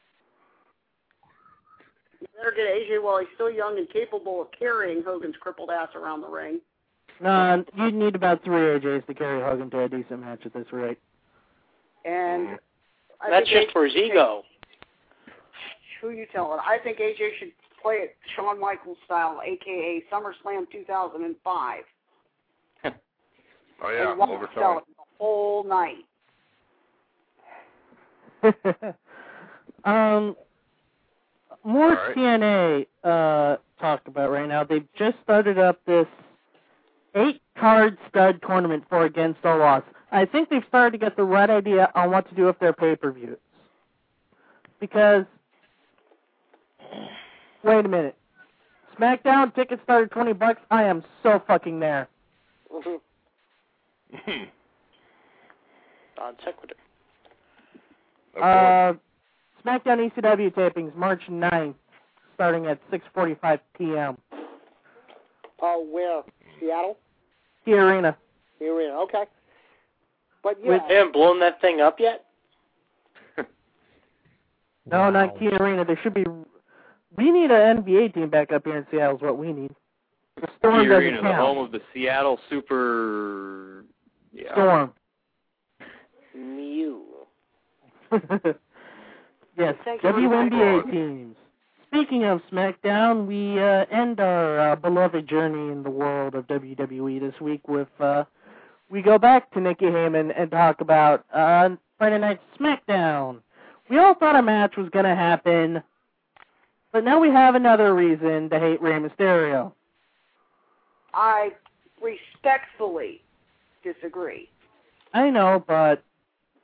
You better get A J while he's still young and capable of carrying Hogan's crippled ass around the ring. No, you'd need about three A Js to carry Hogan to a decent match at this rate. And Mm-hmm. I that's think just for his ego. Who you telling? I think A J should play it Shawn Michaels style, a k a. SummerSlam two thousand five. Oh, yeah, and watch over sell time. it the whole night. um, more right. T N A uh, talk about right now. They've just started up this eight-card stud tournament for Against All Odds. I think they've started to get the right idea on what to do with their pay-per-views. Because, wait a minute. SmackDown tickets started twenty bucks. I am so fucking there. Non sequitur. Uh, SmackDown E C W tapings March ninth, starting at six forty-five p.m. Oh, uh, where? Seattle? The Arena. The Arena, okay. But yeah. They haven't blown that thing up yet? No, wow. not Key Arena. There should be. We need an N B A team back up here in Seattle. Is what we need. The Storm The doesn't Arena, the count. home of the Seattle Super. Yeah. Storm. Mew. Yes, Thank you W N B A very much. teams. Speaking of SmackDown, we uh, end our uh, beloved journey in the world of W W E this week with. Uh, we go back to Nikki Heyman and talk about uh, Friday Night SmackDown. We all thought a match was going to happen, but now we have another reason to hate Rey Mysterio. I respectfully disagree. I know, but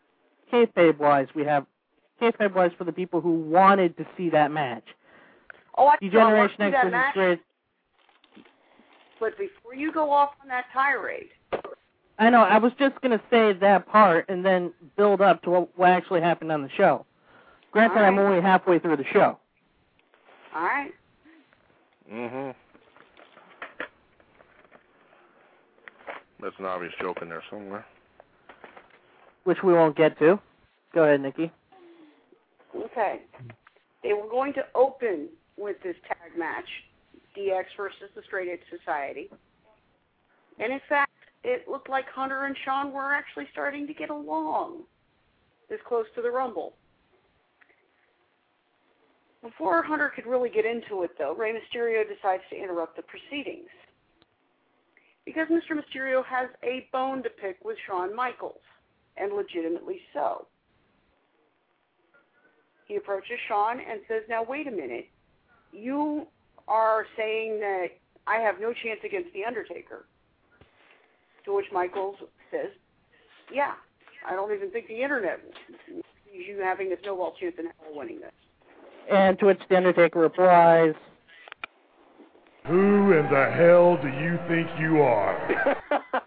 kayfabe-wise, we have kayfabe-wise for the people who wanted to see that match. Oh, I Degeneration know, X that was match, great. but before you go off on that tirade, I know, I was just going to say that part and then build up to what, what actually happened on the show. Granted, All right. I'm only halfway through the show. all right? Mm-hmm. That's an obvious joke in there somewhere. Which we won't get to. Go ahead, Nikki. Okay. They were going to open with this tag match, D X versus the Straight Edge Society. And in fact, it looked like Hunter and Sean were actually starting to get along this close to the Rumble. Before Hunter could really get into it, though, Rey Mysterio decides to interrupt the proceedings. Because Mister Mysterio has a bone to pick with Shawn Michaels, and legitimately so. He approaches Shawn and says, now wait a minute, you are saying that I have no chance against The Undertaker. To which Michaels says, yeah, I don't even think the Internet sees you having a snowball chance in hell winning this. And to which The Undertaker replies, who in the hell do you think you are?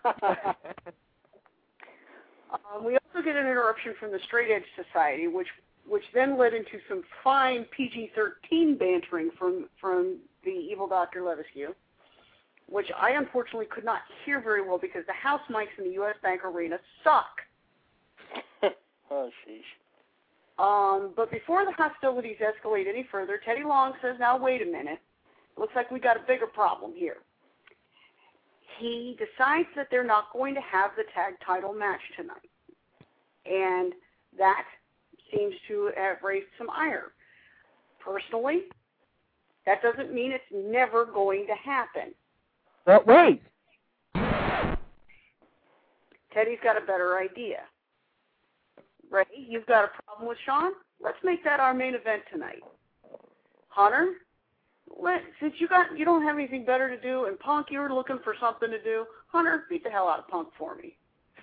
um, we also get an interruption from the Straight Edge Society, which which then led into some fine P G thirteen bantering from, from the evil Doctor Levesque, which I unfortunately could not hear very well because the house mics in the U S Bank Arena suck. Oh, sheesh. Um, but before the hostilities escalate any further, Teddy Long says, now wait a minute. Looks like we got a bigger problem here. He decides that they're not going to have the tag title match tonight. And that seems to have raised some ire. Personally, that doesn't mean it's never going to happen. but wait. Teddy's got a better idea. Ray, you've got a problem with Shawn? Let's make that our main event tonight. Hunter, let, since you got you don't have anything better to do, and Punk, you were looking for something to do, Hunter, beat the hell out of Punk for me.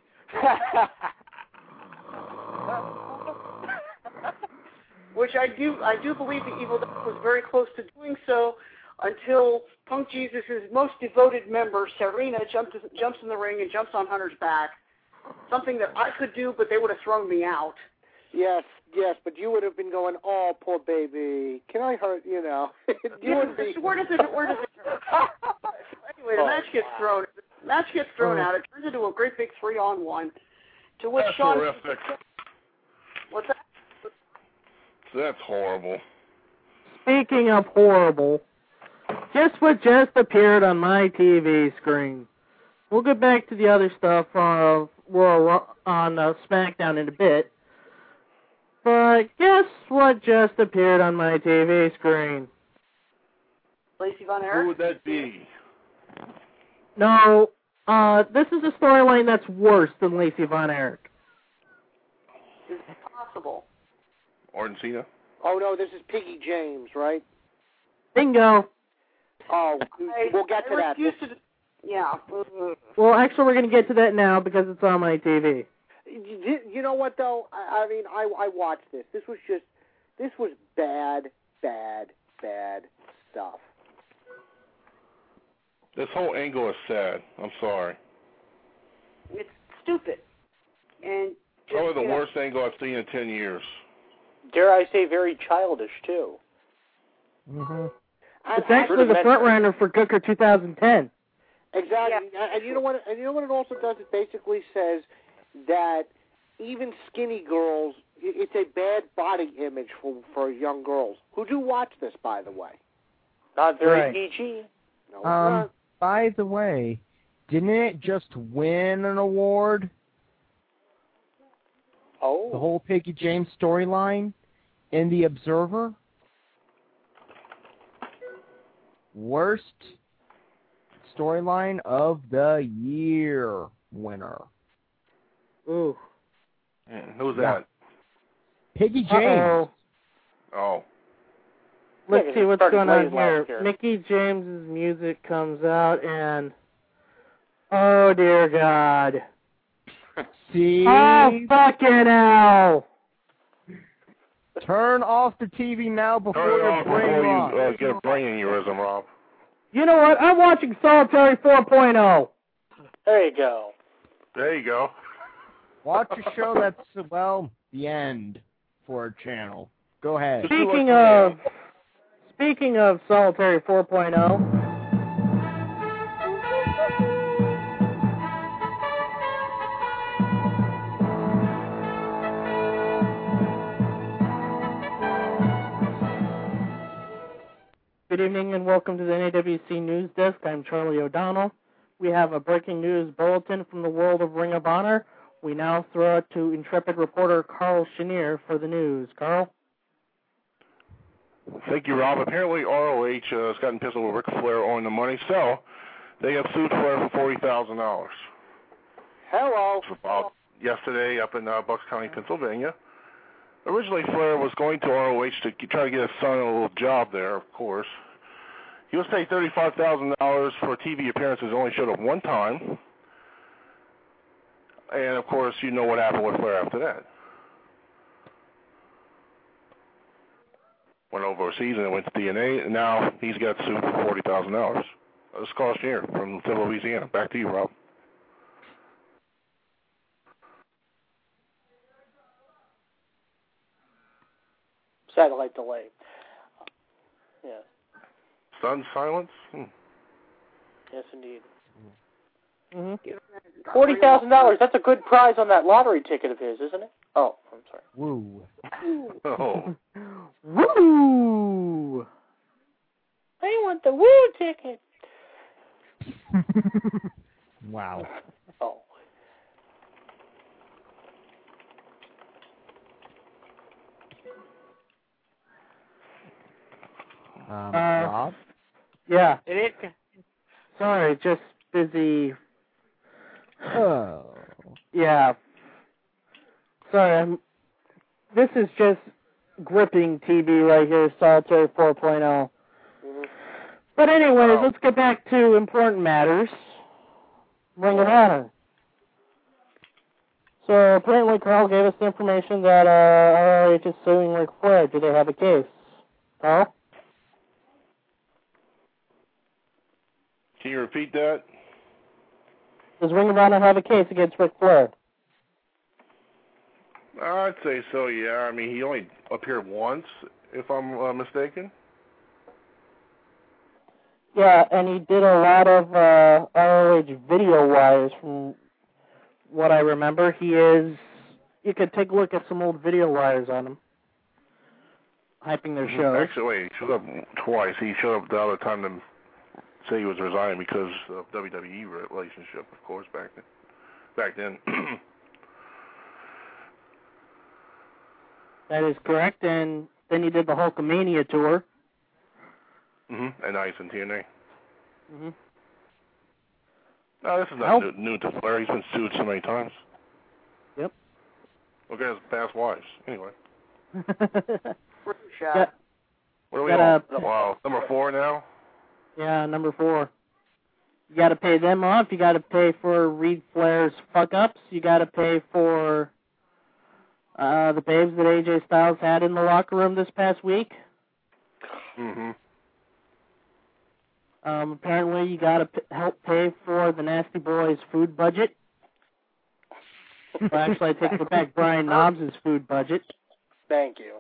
Which I do I do believe the Evil Duck was very close to doing so until Punk Jesus' most devoted member, Serena, jumps jumps in the ring and jumps on Hunter's back. Something that I could do, but they would have thrown me out. Yes, yes, but you would have been going, oh, poor baby. Can I hurt, you know? you Yeah, would be... where does it, where does it Anyway, the match gets thrown the match gets thrown out. It turns into a great big three-on-one, to which That's Shawn... horrific. What's that? That's horrible. Speaking of horrible, just what just appeared on my T V screen. We'll get back to the other stuff uh, we're on uh, SmackDown in a bit. But guess what just appeared on my T V screen? Lacey Von Erich? Who would that be? No, uh, this is a storyline that's worse than Lacey Von Erich. Is it possible? Orton Cena? Oh, no, this is Piggy James, right? Bingo. Oh, I, we'll get I to that. refuse to, yeah. Well, actually, we're going to get to that now because it's on my T V. You, you know what, though? I, I mean, I, I watched this. This was just, this was bad, bad, bad stuff. This whole angle is sad. I'm sorry. It's stupid. And just, Probably the you know, worst angle I've seen in ten years. Dare I say very childish, too. Mm-hmm. It's actually the front runner for Cooker two thousand ten. Exactly, yeah. and you know what? And you know what it also does? It basically says that even skinny girls, it's a bad body image for for young girls who do watch this. By the way, not very Right. P G. No, it's Um, not. by the way, didn't it just win an award? Oh. The whole Piggy James storyline in The Observer? Worst storyline of the year winner. Ooh. Mm, who's Yeah. that? Piggy James. Uh-oh. Oh. Let's Yeah, see it what's started going on way here. last year. Mickey James's music comes out and... Oh, dear God. See? Oh, fucking hell! Turn off the T V now before Turn it your off brain before rots. you uh, get a brain aneurysm, Rob. You know what? I'm watching Solitary four point oh. There you go. There you go. Watch a show that's, well, the end for a channel. Go ahead. Speaking of, speaking of Solitary four point oh, good evening and welcome to the N A W C News Desk. I'm Charlie O'Donnell. We have a breaking news bulletin from the world of Ring of Honor. We now throw it to intrepid reporter Carl Chenier for the news. Carl? Thank you, Rob. Apparently R O H uh, has gotten pissed with Ric Flair on the money, so they have sued Flair for forty thousand dollars. Hello. About yesterday up in uh, Bucks County, Pennsylvania. Originally, Flair was going to R O H to try to get his son a little job there, of course. He was paid thirty-five thousand dollars for T V appearances, only showed up one time. And, of course, you know what happened with Flair after that. Went overseas and went to D N A, and now he's got sued for forty thousand dollars. This is Carl Chenier from Louisiana. Back to you, Rob. Satellite delay. Yeah. Sun silence? Hmm. Yes, indeed. Mm-hmm. Forty thousand dollars. That's a good prize on that lottery ticket of his, isn't it? Oh, I'm sorry. Woo. Oh. Woo! I want the woo ticket. Wow. Oh. Um, Uh, Rob? Yeah. It is. Sorry, just busy. Oh. Yeah. Sorry, I'm, this is just gripping T V right here, Solitary four point oh. Mm-hmm. But anyways, let's get back to important matters. Ring of Honor. So apparently Carl gave us the information that uh, R O H is suing Ric Flair. Do they have a case? Carl? Can you repeat that? Does Ring of Honor have a case against Ric Flair? I'd say so, yeah. I mean, he only appeared once, if I'm uh, mistaken. Yeah, and he did a lot of uh, R O H video wires from what I remember. He is, you could take a look at some old video wires on him, hyping their shows. Actually, wait, he showed up twice. He showed up the other time to say he was resigning because of W W E relationship, of course, back then. Back then. That is correct, and then he did the Hulkamania tour. Mm-hmm. And now he's in T N A. Mm-hmm. No, this is not new, new to Flair. He's been sued so many times. Yep. Look at his past wives. Anyway. Got, What are we got on? Wow, number four now? Yeah, number four. You got to pay them off. You got to pay for Reed Flair's fuck-ups. You got to pay for uh, the babes that A J Styles had in the locker room this past week. Mm-hmm. Um, apparently, you got to p- help pay for the Nasty Boys' food budget. Well, actually, I take it back. Brian Knobs' food budget. Thank you.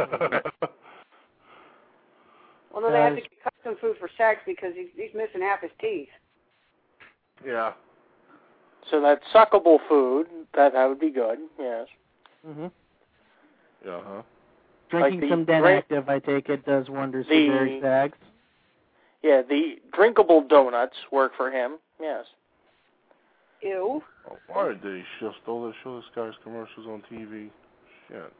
Well, no, they have to get custom food for Sax because he's, he's missing half his teeth. Yeah. So that suckable food, that that would be good, yes. Mm-hmm. Yeah, huh? Drinking Like some the Den drink- Active, I take it, does wonders The- for Barry Sags. Yeah, the drinkable donuts work for him, yes. Ew. Oh, why did they show, stole this, show this guy's commercials on T V? Shit.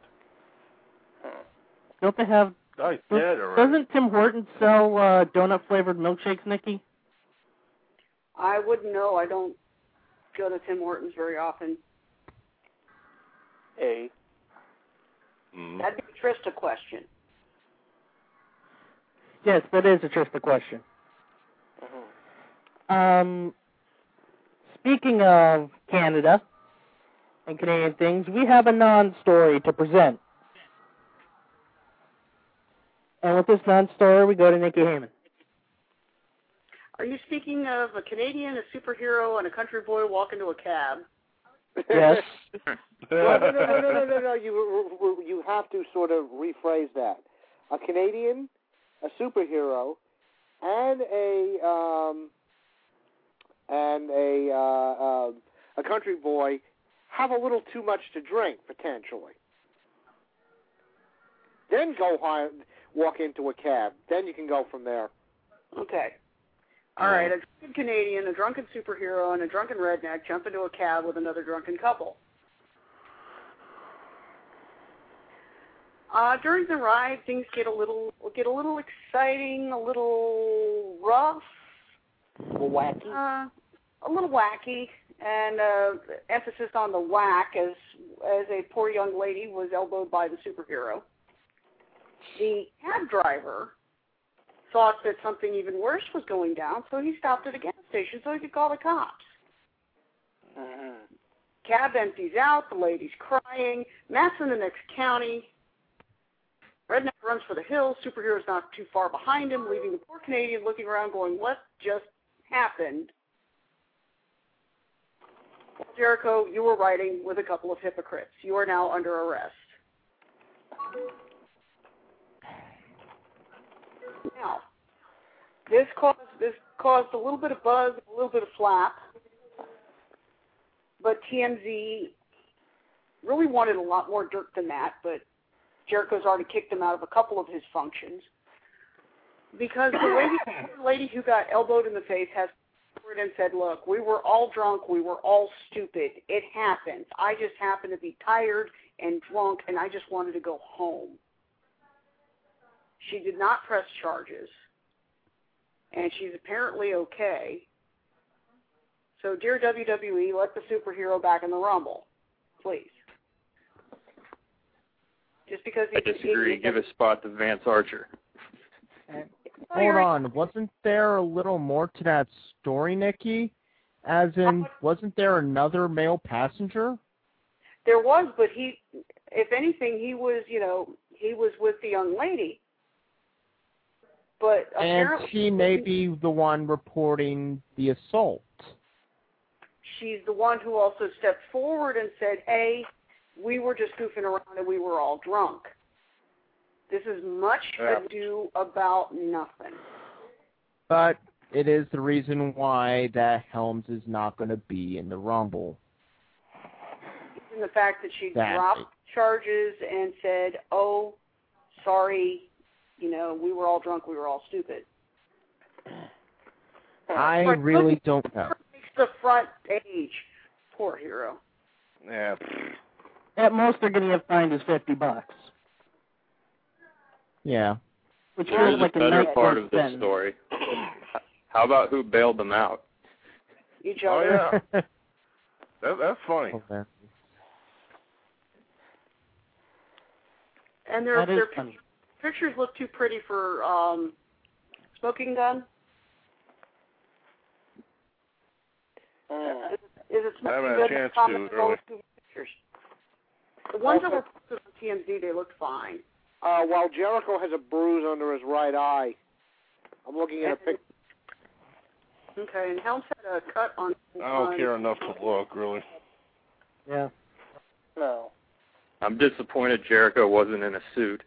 Don't they have... Guy's does, dead already. Doesn't Tim Hortons sell uh, donut-flavored milkshakes, Nikki? I wouldn't know. I don't go to Tim Hortons very often. A. Mm. That'd be a Trista question. Yes, that is a Trista question. Mm-hmm. Um, speaking of Canada and Canadian things, we have a non-story to present. And with this non-story, we go to Nikki Heyman. Are you speaking of a Canadian, a superhero, and a country boy walk into a cab? Yes. Well, no, no, no, no, no, no, no. You you have to sort of rephrase that. A Canadian, a superhero, and a um, and a uh, uh, a country boy have a little too much to drink potentially. Then go high, walk into a cab. Then you can go from there. Okay. All right, a drunken Canadian, a drunken superhero, and a drunken redneck jump into a cab with another drunken couple. Uh, during the ride, things get a little get a little exciting, a little rough, a little wacky, uh, a little wacky, and uh, emphasis on the whack as as a poor young lady was elbowed by the superhero. The cab driver thought that something even worse was going down, so he stopped at a gas station so he could call the cops. Uh-huh. Cab empties out, the lady's crying, Matt's in the next county. Redneck runs for the hills, superhero's not too far behind him, leaving the poor Canadian looking around going, what just happened? Jericho, you were riding with a couple of hypocrites. You are now under arrest. Now, this caused this caused a little bit of buzz, a little bit of flap, but T M Z really wanted a lot more dirt than that, but Jericho's already kicked him out of a couple of his functions because the lady, the lady who got elbowed in the face has forward and said, look, we were all drunk, we were all stupid, it happens. I just happened to be tired and drunk, and I just wanted to go home. She did not press charges, and she's apparently okay. So, dear W W E, let the superhero back in the Rumble, please. Just because I disagree. Give a spot to Vance Archer. Hold on. Wasn't there a little more to that story, Nikki? As in, wasn't there another male passenger? There was, but he, if anything, he was, you know, he was with the young lady. But and apparently, she may be the one reporting the assault. She's the one who also stepped forward and said, hey, we were just goofing around and we were all drunk. This is much Yeah. ado about nothing. But it is the reason why that Helms is not going to be in the Rumble. And the fact that she That dropped is- charges and said, oh, sorry, you know, we were all drunk, we were all stupid. I Right, really look, don't know. Makes the front page. Poor hero. Yeah. At most, they're going to get fined is fifty bucks. Yeah. Which Here's feels like the a better nice part of this spend. story. How about who bailed them out? Each Oh, other. yeah. that, that's funny. Okay. And their, That is their funny. pictures look too pretty for um, Smoking Gun. Uh, Is it I haven't Smoking had a Gun? chance Comment to, below really. with pictures. The ones that were posted on T M Z, they looked fine. uh, while Jericho has a bruise under his right eye, I'm looking at a pic. Okay, and Helms had a cut on. I don't on, care enough to look, really. Yeah. No. I'm disappointed Jericho wasn't in a suit.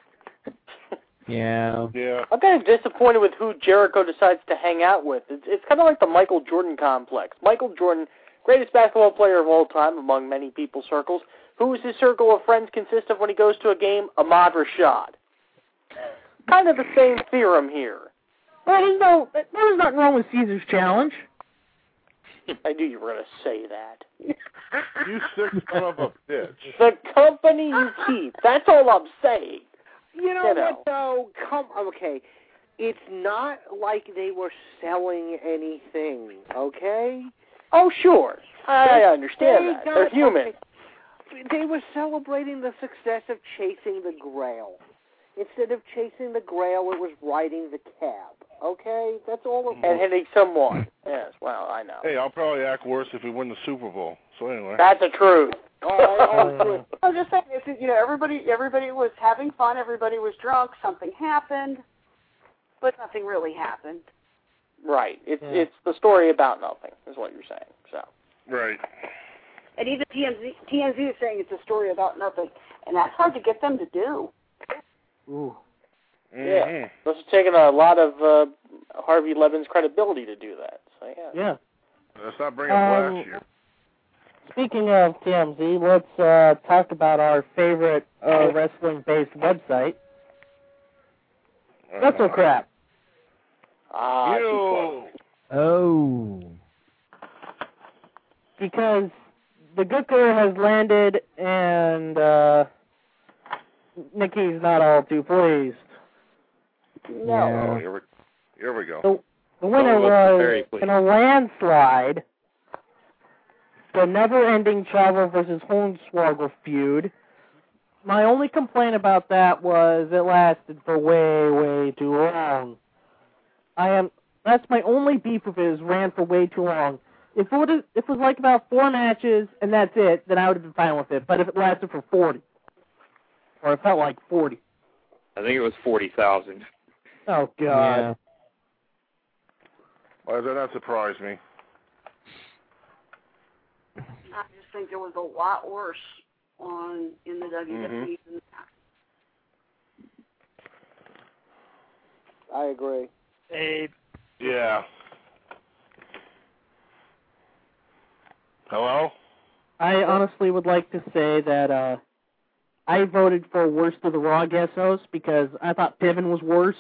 Yeah. Yeah. I'm kind of disappointed with who Jericho decides to hang out with. It's, it's kind of like the Michael Jordan complex. Michael Jordan, greatest basketball player of all time among many people's circles. Who does his circle of friends consist of when he goes to a game? Ahmad Rashad. Kind of the same theorem here. Well, there's no, there's nothing wrong with Caesar's Challenge. I knew you were going to say that. You sick son of a bitch. The company you keep. That's all I'm saying. You know, You know. what, though? Come, okay. It's not like they were selling anything, okay? Oh, sure. I understand They that. got- They're human. okay. They were celebrating the success of chasing the Grail. Instead of chasing the Grail, it was riding the cab. Okay? That's all it was. And hitting someone. Yes, well, I know. Hey, I'll probably act worse if we win the Super Bowl. So anyway. That's the truth. Oh, I'm just saying, if, you know, everybody, everybody was having fun. Everybody was drunk. Something happened, but nothing really happened. Right. It's Yeah. it's the story about nothing, is what you're saying. So. Right. And even T M Z, T M Z is saying it's a story about nothing, and that's hard to get them to do. Ooh. Mm-hmm. Yeah. This is taking a lot of uh, Harvey Levin's credibility to do that. So yeah. Yeah. Let's not bring up last Um, year. Speaking of T M Z, let's uh, talk about our favorite uh, wrestling-based website, Uh, WrestleCrap. Ah. You. Oh. Because the Gooker has landed, and uh, Nikki's not all too pleased. No. Oh, Yeah. here we, here we go. The, the winner Don't look very was, pleased. in a landslide, the never-ending Travel versus Hornswoggle feud. My only complaint about that was it lasted for way, way too long. I am. That's my only beef with it, is ran for way too long. If it, would if it was like about four matches and that's it, then I would have been fine with it. But if it lasted for forty, or it felt like forty. I think it was forty thousand. Oh, God. Yeah. Why does that not surprise me? I just think there was a lot worse on in the W W E than that. I agree. Abe. Yeah. Hello? I honestly would like to say that uh, I voted for worst of the Raw guest hosts because I thought Piven was worse.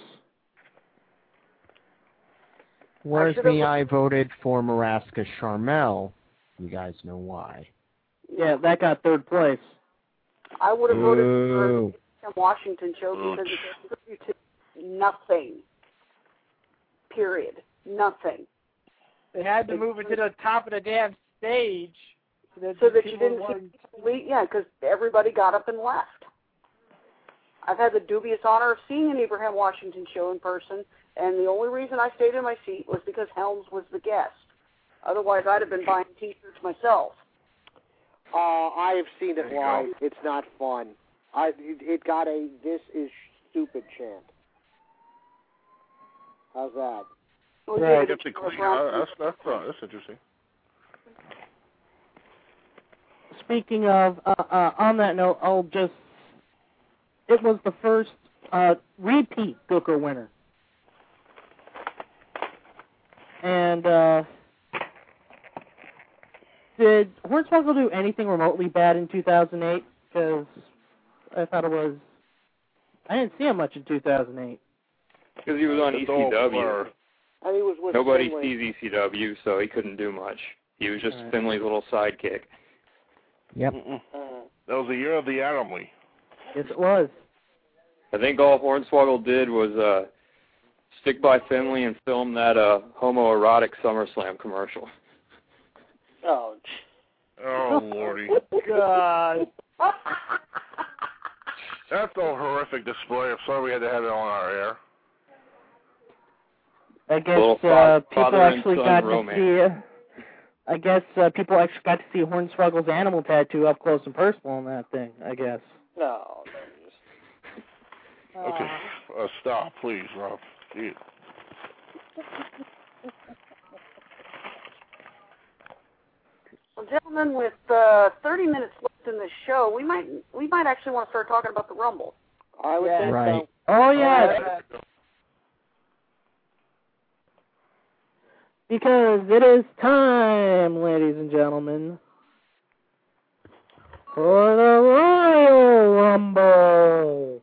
Whereas should've- me, I voted for Maraska Charmel. You guys know why. Yeah, that got third place. I would have voted Ooh. for the Washington show because it contributed to nothing. Period. Nothing. They had to move it to the top of the damn stage so that, So that you people didn't weren't- see, yeah, because everybody got up and left. I've had the dubious honor of seeing an Abraham Washington show in person, and the only reason I stayed in my seat was because Helms was the guest. Otherwise, I'd have been buying T-shirts myself. Uh, I have seen it There you live. go. It's not fun. I it, it got a "this is stupid" chant. How's that? Well, Right. yeah, Get the clean. Uh, that's that's uh, that's interesting. Speaking of, uh, uh, on that note, I'll just, it was the first uh, repeat Gooker winner. And, uh, did Hornswoggle do anything remotely bad in two thousand eight? Because I thought it was, I didn't see him much in two thousand eight. Because he was on It's E C all W. blur. And he was with Nobody Finley. sees E C W, so he couldn't do much. He was just Right. Finley's little sidekick. Yep. Mm-mm. Uh, That was the year of the Adamley. Yes, it was. I think all Hornswoggle did was uh, stick by Finley and film that uh, homoerotic SummerSlam commercial. Oh. Oh lordy, God. that's a horrific display. I'm sorry we had to have it on our air. I guess Little uh, fa- people father and actually son got romance. to see. Uh, I guess uh, people actually got to see Hornswoggle's animal tattoo up close and personal on that thing. I guess. No. Okay, uh, stop, please, Rob. Jeez. Well, gentlemen, with uh, thirty minutes left in the show, we might we might actually want to start talking about the Rumble. I would Yeah. think Right. so. Oh yes, because it is time, ladies and gentlemen, for the Royal Rumble.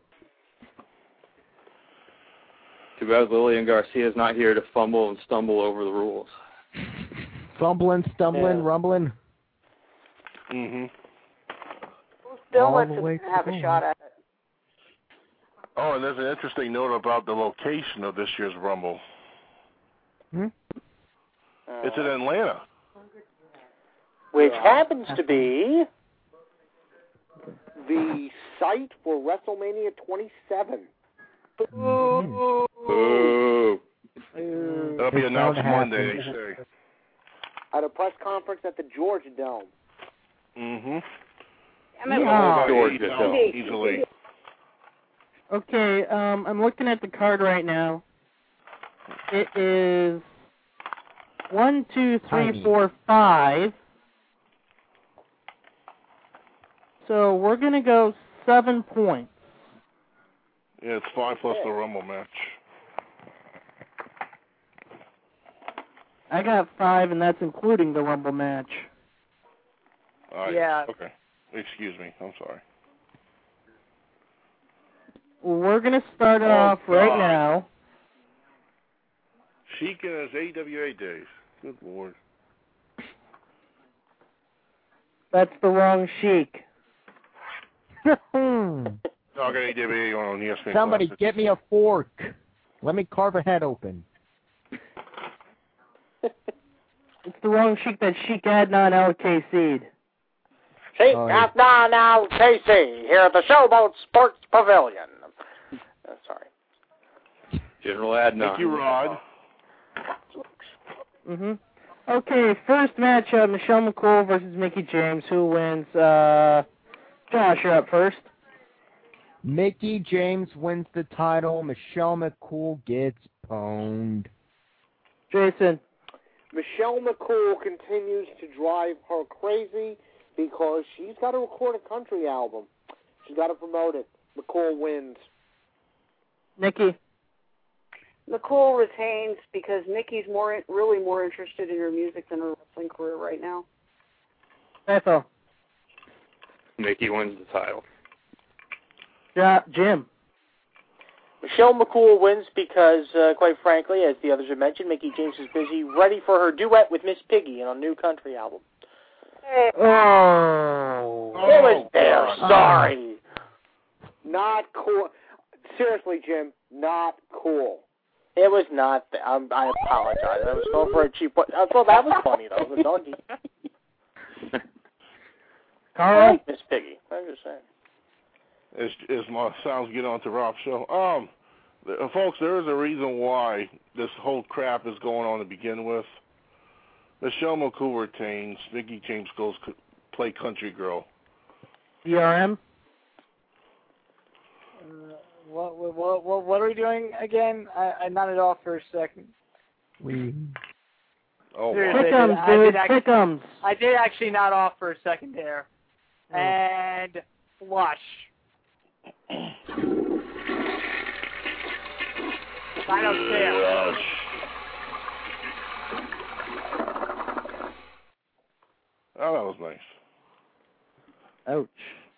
Too bad Lillian Garcia's not here to fumble and stumble over the rules. Fumbling, stumbling, Yeah. rumbling. Mm-hmm. Still All lets the him way to have a the shot at it. Oh, and there's an interesting note about the location of this year's Rumble. Hmm? It's in Atlanta. Which happens to be The site for WrestleMania twenty-seven. Boo! That'll be It's announced bound to Monday, they happen. say. At a press conference at the Georgia Dome. Mm-hmm. I'm at Yeah. Georgia, no, easily. Okay, um, I'm looking at the card right now. It is one, two, three, Tiny. four, five. So we're gonna go seven points. Yeah, it's five plus the Rumble match. I got five, and that's including the Rumble match. All right. Yeah. Okay. Excuse me. I'm sorry. We're gonna start it Oh, off right God. now. Sheik in his A E W A days. Good lord. That's the wrong Sheik. No, I got A E W A on E S P N. Somebody Classic. get me a fork. Let me carve a head open. It's the wrong Sheik that Sheik Adnan L K C'd. Sheik Oh, yeah. Adnan Al K C here at the Showboat Sports Pavilion. Uh, sorry. General Adnan. Thank you, Rod. Mm-hmm. Okay, first matchup, Michelle McCool versus Mickie James. Who wins? Uh, Josh, you're up first. Mickie James wins the title. Michelle McCool gets pwned. Jason. Michelle McCool continues to drive her crazy because she's got to record a country album. She's got to promote it. McCool wins. Nikki. McCool retains because Mickey's more, really more interested in her music than her wrestling career right now. Ethel. Mickie wins the title. Ja- Jim. Michelle McCool wins because, uh, quite frankly, as the others have mentioned, Mickie James is busy ready for her duet with Miss Piggy on a new country album. Oh. It was there. Sorry. Not cool. Seriously, Jim, not cool. It was not. Th- um, I apologize. I was going for a cheap one. Uh, well, that was funny, though. The doggy. Carl. Miss Piggy. I'm just saying. As, as my sounds get on to Rob's show. Um, the, uh, folks, there is a reason why this whole crap is going on to begin with. Michelle McCool retains. Mickie James goes c- play country girl. D R M. Uh, what, what what what are we doing again? I, I nodded off for a second. We. Oh, Seriously, Pick'ems, I did dude. actually- Pick'ems. I did actually nod off for a second there. Oh. And flush. I don't care. Oh, that was nice. Ouch.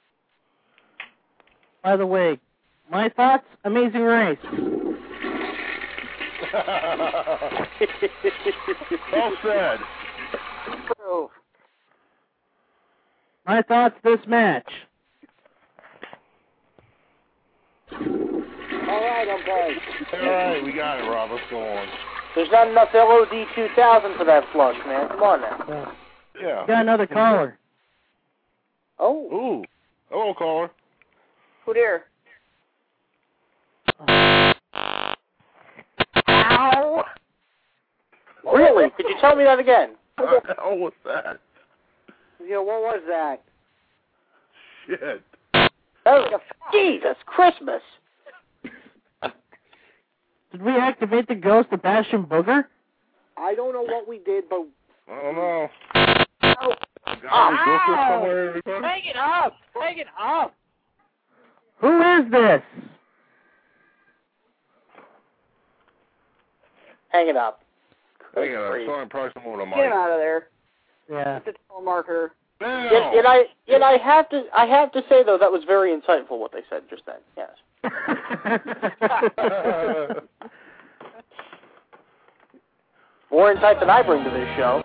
By the way, my thoughts, Amazing Race. Well said. Proof. My thoughts, this match. All right, okay. All right, we got it, Rob. Let's go on. There's not enough L O D two thousand for that flush, man. Come on now. Yeah. Got another caller. Oh. Ooh. Hello, caller. Who there? Ow! Really? Could you tell me that again? What the hell was that? Yeah, what was that? Shit. Oh, Jesus Christmas! Did we activate the ghost of Bastion Booger? I don't know what we did, but I don't know. Oh. God, we go for somewhere, everybody? Hang it up! Hang it up! Who is this? Hang it up. Hang on, Crazy. sorry, probably some more to Get him out of there. Yeah. It's a telemarketer. Damn. Yet, yet I yet I have to I have to say though that was very insightful what they said just then. Yes. More insight than I bring to this show.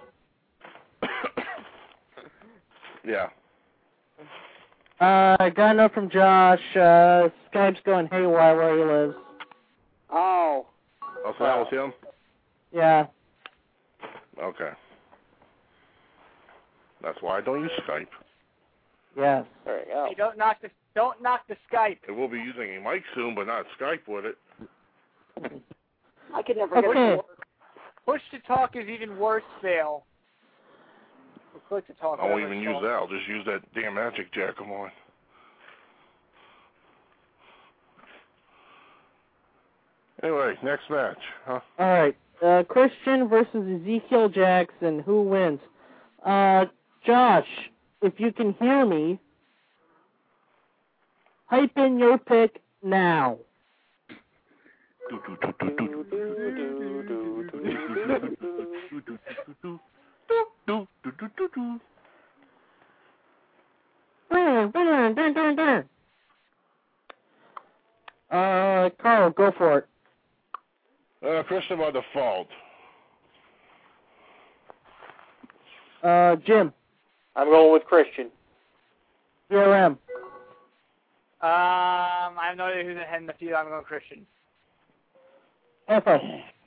Yeah. Uh, I got a note from Josh. Uh, Skype's going haywire where he lives. oh, Oh, so that was him? Yeah. Okay. That's why I don't use Skype. Yes. There you go. Hey, don't knock the don't knock the Skype. And we'll be using a mic soon, but not Skype with it. I could never get it Okay. to work. Push to talk is even worse, Phil. Click to talk. I won't whatever even it's use called. that. I'll just use that damn magic jack of mine. Anyway, next match, huh? All right. Uh, Christian versus Ezekiel Jackson. Who wins? Uh, Josh, if you can hear me, type in your pick now. Uh, Carl, go for it. Uh, Christian by default. Uh, Jim. I'm going with Christian. V R M. Um, I have no idea who's ahead in the field. I'm going Christian. F O.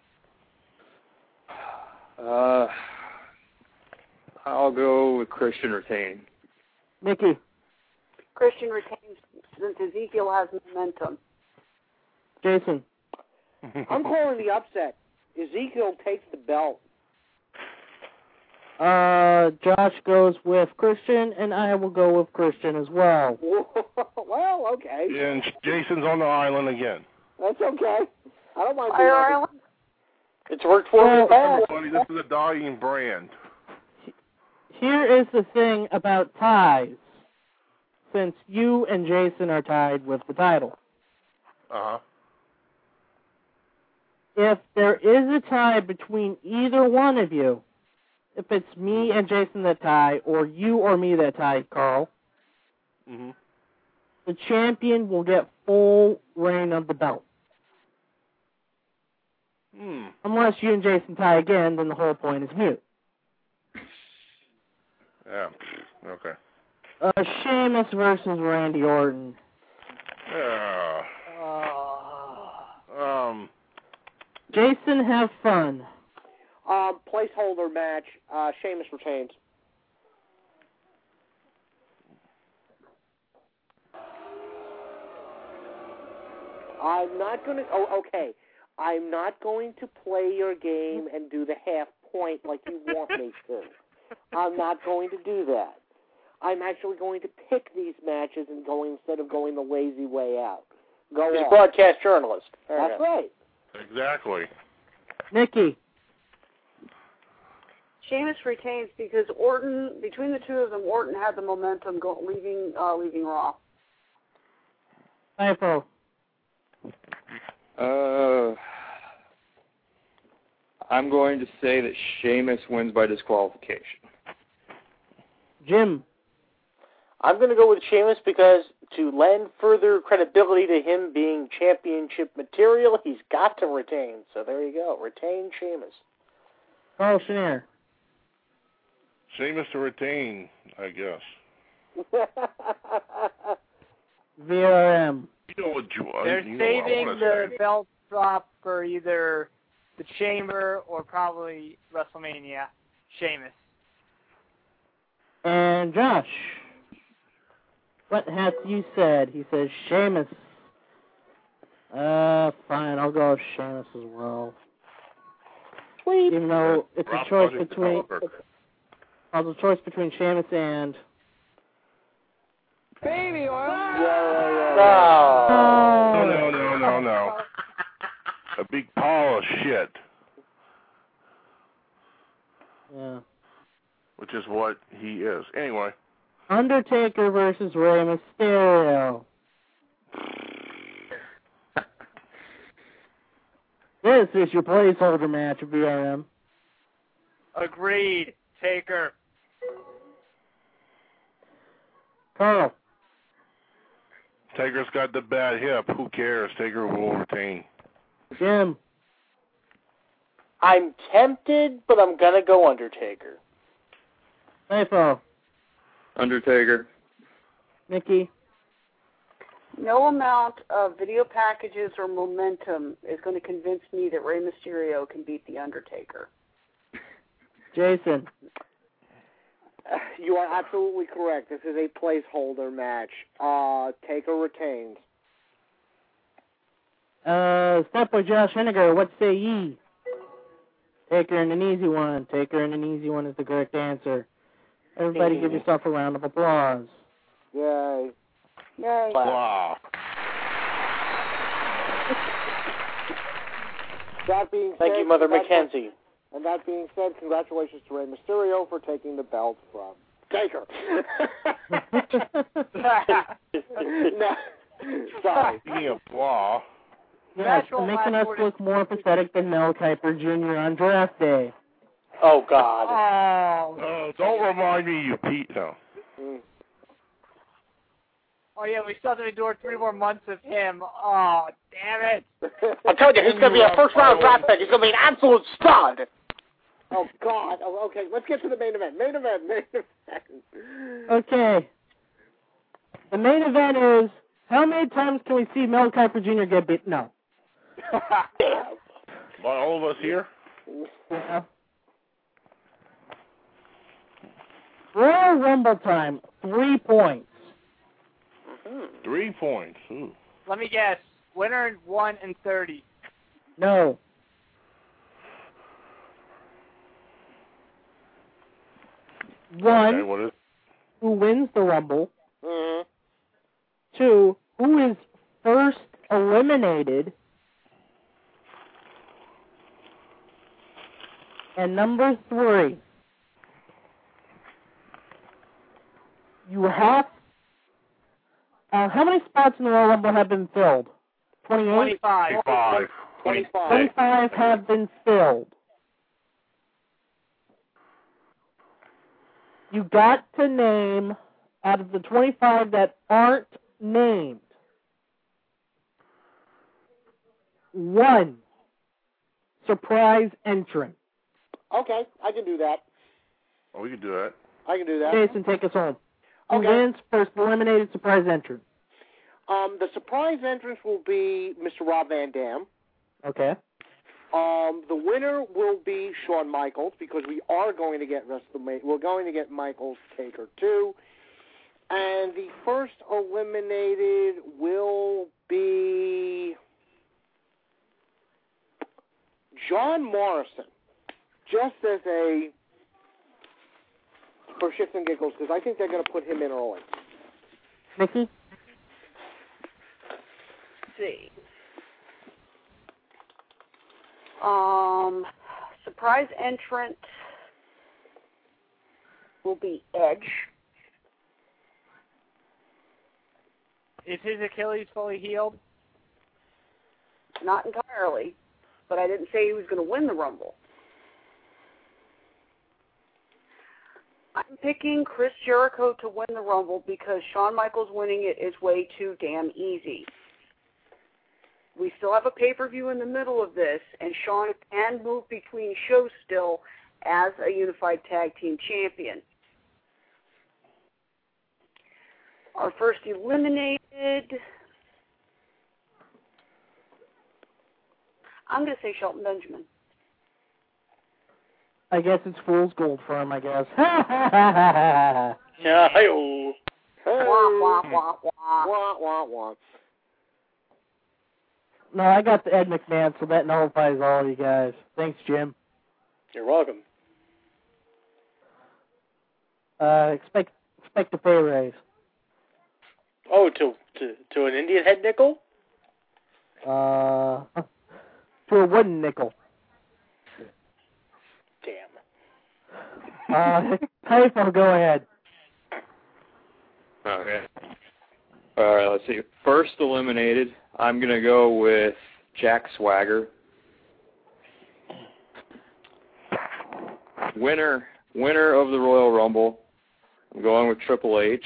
Uh, I'll go with Christian retaining. Nikki. Christian retains since Ezekiel has momentum. Jason. I'm calling the upset. Ezekiel takes the belt. Uh, Josh goes with Christian, and I will go with Christian as well. Well, okay. And Jason's on the island again. That's okay. I don't mind. Fire Island? It's worked for me in the past. Buddy, this is a dying brand. Here is the thing about ties, since you and Jason are tied with the title. Uh-huh. If there is a tie between either one of you, if it's me and Jason that tie, or you or me that tie, Carl, Mm-hmm. the champion will get full reign of the belt. Hmm. Unless you and Jason tie again, then the whole point is mute. Yeah. Okay. Uh, Sheamus versus Randy Orton. Yeah. Um. Jason, have fun. Um, placeholder match. Uh, Sheamus retains. I'm not going to... Oh, okay. I'm not going to play your game and do the half point like you want me to. I'm not going to do that. I'm actually going to pick these matches and going instead of going the lazy way out. Go He's a on. broadcast journalist. There you That's go. right. Exactly. Nikki. Sheamus retains because Orton, between the two of them, Orton had the momentum go, leaving uh, leaving Raw. Typo. Uh, I'm going to say that Sheamus wins by disqualification. Jim. I'm going to go with Sheamus because to lend further credibility to him being championship material, he's got to retain. So there you go. Retain Sheamus. Carl Schneider. Sheamus to retain, I guess. V R M. You know what you want. They're you know what I saving wanna the say. belt drop for either the Chamber or probably WrestleMania. Sheamus. And Josh. What hath you said? He says Sheamus. Uh, fine. I'll go with Sheamus as well. Sweet. Even though it's Rob a choice Project between... Developer. It's a choice between Sheamus and... Baby oil. No. No, no, no, no, no. A big pile of shit, Yeah. which is what he is. Anyway. Undertaker versus Rey Mysterio. This is your placeholder match of V R M. Agreed. Taker. Carl. Taker's got the bad hip. Who cares? Taker will retain. Jim. I'm tempted, but I'm going to go Undertaker. Typo. Undertaker. Nikki. No amount of video packages or momentum is going to convince me that Rey Mysterio can beat The Undertaker. Jason. Uh, you are absolutely correct. This is a placeholder match. Uh, Taker retains. Uh, Step by Josh Henniger. What say ye? Taker and an easy one. Taker and an easy one is the correct answer. Everybody give yourself a round of applause. Yay. Yay. Wow. That being Thank said, you, Mother that- Mackenzie. And that being said, congratulations to Rey Mysterio for taking the belt from Taker. no, sorry. Speaking of blah. Yes, and making us look more pathetic than Mel Kiper Junior on draft day. Oh, God. Oh. Oh, don't remind me, you Pete. No. Mm. Oh, yeah, we still have to endure three more months of him. Oh, damn it. I told you, he's going to be a first-round draft pick. He's going to be an absolute stud. Oh, God. Oh, okay, let's get to the main event. Main event, main event. Okay. The main event is, how many times can we see Mel Kiper Junior get beat? No. By all of us here? Yeah. Royal Rumble time, three points. Three points. Ooh. Let me guess. Winner in one and thirty. No. One, Okay, what is? who wins the Rumble. Mm-hmm. Two, who is first eliminated. And number three, you have, uh, how many spots in the Royal Rumble have been filled? twenty-eight? twenty-five. Twenty-five. twenty-five. twenty-five have been filled. You got to name, out of the twenty-five that aren't named, one surprise entrant. Okay, I can do that. Oh, we can do that. I can do that. Jason, take us home. Who Okay. wins first eliminated surprise entrant? Um, the surprise entrance will be Mister Rob Van Dam. Okay. Um, the winner will be Shawn Michaels because we are going to get WrestleMania. We're going to get Michaels Taker too, and the first eliminated will be John Morrison, just as a for shits and giggles because I think they're going to put him in early. Nikki? Let's see. Um, surprise entrant will be Edge. Is his Achilles fully healed? Not entirely, but I didn't say he was going to win the Rumble. I'm picking Chris Jericho to win the Rumble because Shawn Michaels winning it is way too damn easy. We still have a pay-per-view in the middle of this, and Shawn can move between shows still as a unified tag team champion. Our first eliminated, I'm going to say Shelton Benjamin. I guess it's fool's gold for him, I guess. Yeah, hi-oh. Wah, wah, wah, wah. Wah, wah, wah. No, I got the Ed McMahon, so that nullifies all of you guys. Thanks, Jim. You're welcome. Uh, expect expect a pay raise. Oh, to to to an Indian head nickel? Uh, to a wooden nickel. Damn. Uh, Typho, go ahead. Okay. All right, let's see. First eliminated, I'm going to go with Jack Swagger. Winner winner of the Royal Rumble, I'm going with Triple H.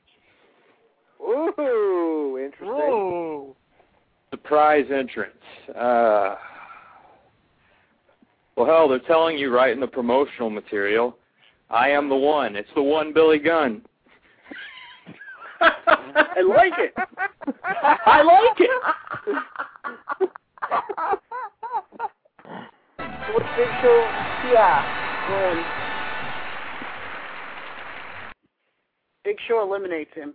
Ooh, interesting. Ooh. Surprise entrance. Uh, well, hell, they're telling you right in the promotional material, I am the one. It's the one Billy Gunn. I like it. I like it. With Big Show, yeah, win. Big Show eliminates him.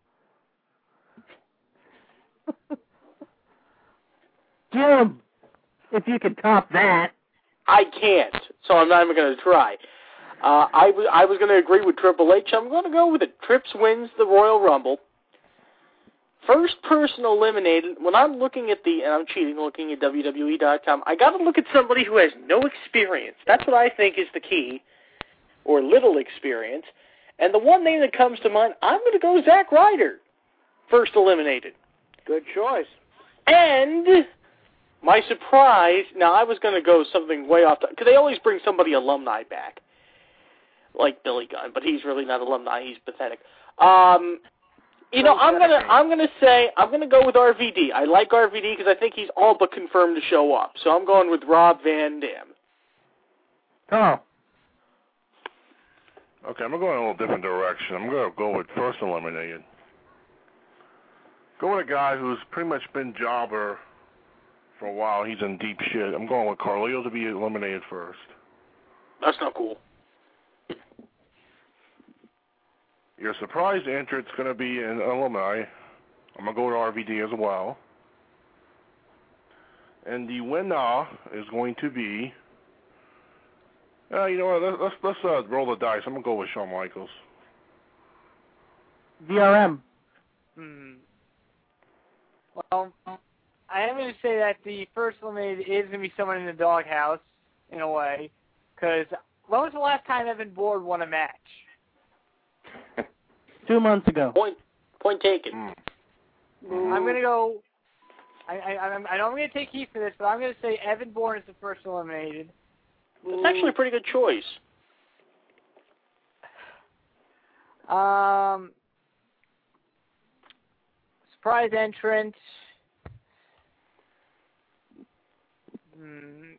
Jim, if you could top that. I can't, so I'm not even going to try. Uh, I, w- I was going to agree with Triple H. I'm going to go with it. Trips wins the Royal Rumble. First person eliminated, when I'm looking at the, and I'm cheating, looking at W W E dot com, I got to look at somebody who has no experience. That's what I think is the key, or little experience. And the one name that comes to mind, I'm going to go Zack Ryder, first eliminated. Good choice. And my surprise, now I was going to go something way off, because they always bring somebody alumni back, like Billy Gunn, but he's really not alumni, he's pathetic. Um... You know, I'm gonna I'm gonna say I'm gonna go with R V D. I like R V D because I think he's all but confirmed to show up. So I'm going with Rob Van Dam. Oh. Okay, I'm gonna go in a little different direction. I'm gonna go with first eliminated. Go with a guy who's pretty much been jobber for a while. He's in deep shit. I'm going with Carlito to be eliminated first. That's not cool. Your surprise entrant's going to be an alumni. I'm going to go with R V D as well. And the winner is going to be... Uh, you know what, let's, let's, let's uh, roll the dice. I'm going to go with Shawn Michaels. V R M. Hmm. Well, I am going to say that the first eliminated is going to be someone in the doghouse, in a way, because when was the last time Evan Bourne won a match? Two months ago. Point, point taken. Mm. I'm gonna go. I I I'm, I know I'm gonna take heat for this, but I'm gonna say Evan Bourne is the first eliminated. That's actually a pretty good choice. Um, surprise entrant. Hmm.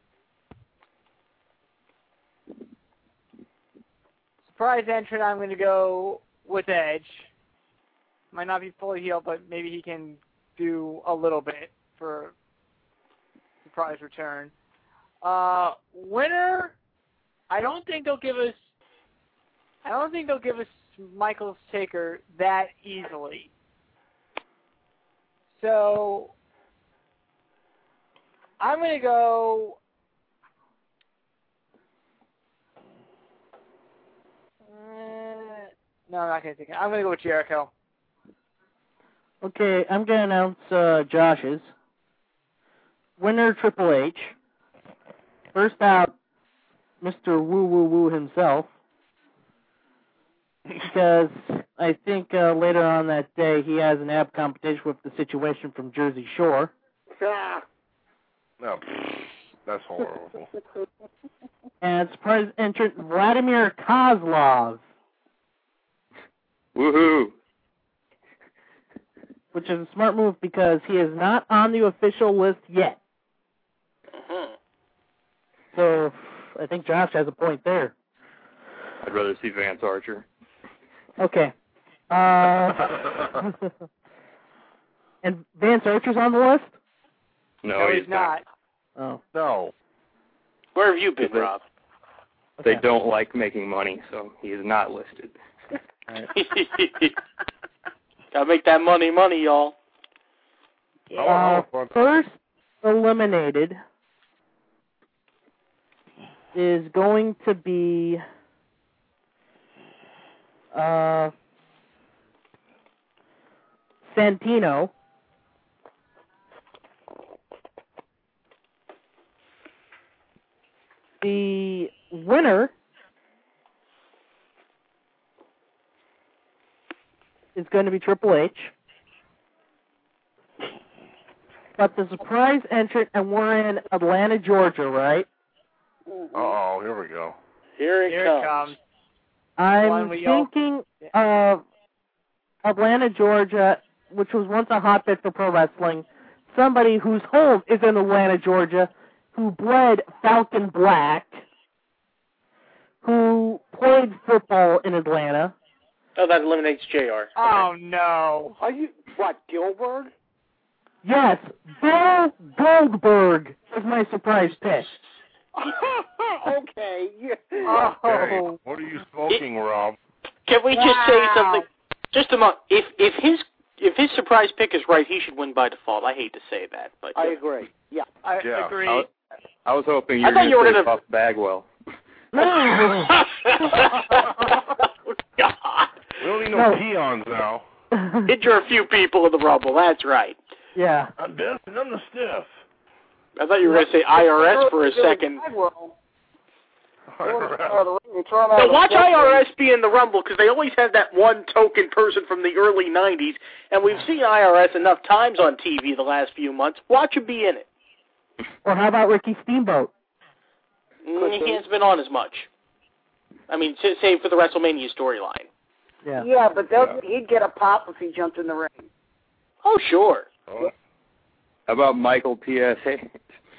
Surprise entrant. I'm gonna go with Edge. Might not be fully healed, but maybe he can do a little bit for surprise return. Uh, winner, I don't think they'll give us. I don't think they'll give us Michael Taker that easily. So I'm gonna go. Uh, No, I'm not going to think it. I'm going to go with Jericho. Okay, I'm going to announce uh, Josh's. Winner, Triple H. First out, Mister Woo Woo Woo himself. Because I think uh, later on that day he has an ab competition with the Situation from Jersey Shore. No, that's horrible. And surprise entrant, Vladimir Kozlov. Woohoo! Which is a smart move because he is not on the official list yet. Uh-huh. So I think Josh has a point there. I'd rather see Vance Archer. Okay. Uh, and Vance Archer's on the list? No, no he's, he's not. Oh. No. Where have you been, They- Rob? They Okay. don't like making money, so he is not listed. Gotta make that money, money, y'all. Uh, first eliminated is going to be uh, Santino. The winner is going to be Triple H. But the surprise entrant, and we're in Atlanta, Georgia, right? Uh-oh, here we go. Here it Here comes. it comes. I'm One we all- thinking of Atlanta, Georgia, which was once a hotbed for pro wrestling. Somebody whose home is in Atlanta, Georgia, who bled Falcon Black, who played football in Atlanta. Oh, that eliminates J R. Oh, no. Are you, what, Gilbert? Yes, Bill Goldberg is my surprise pick. Okay. Yeah. Oh. Hey, what are you smoking, Rob? Can we just Wow. say something? Just a moment. If if his if his surprise pick is right, he should win by default. I hate to say that, but I agree. Yeah. I Yeah. agree. I was, I was hoping you I were thought you were going to gonna- say Buff Bagwell. No. God. We don't need no, No. peons now. Injure a few people in the Rumble, that's right. Yeah. I'm dancing on the stiff. I thought you were going to say I R S for a second. Now watch I R S be in the Rumble because they always have that one token person from the early nineties, and we've seen I R S enough times on T V the last few months. Watch him be in it. Or how about Ricky Steamboat? Mm, he hasn't been on as much. I mean, s- save for the WrestleMania storyline. Yeah. Yeah, but they'll- he'd get a pop if he jumped in the ring. Oh, sure. Oh. How about Michael P S A?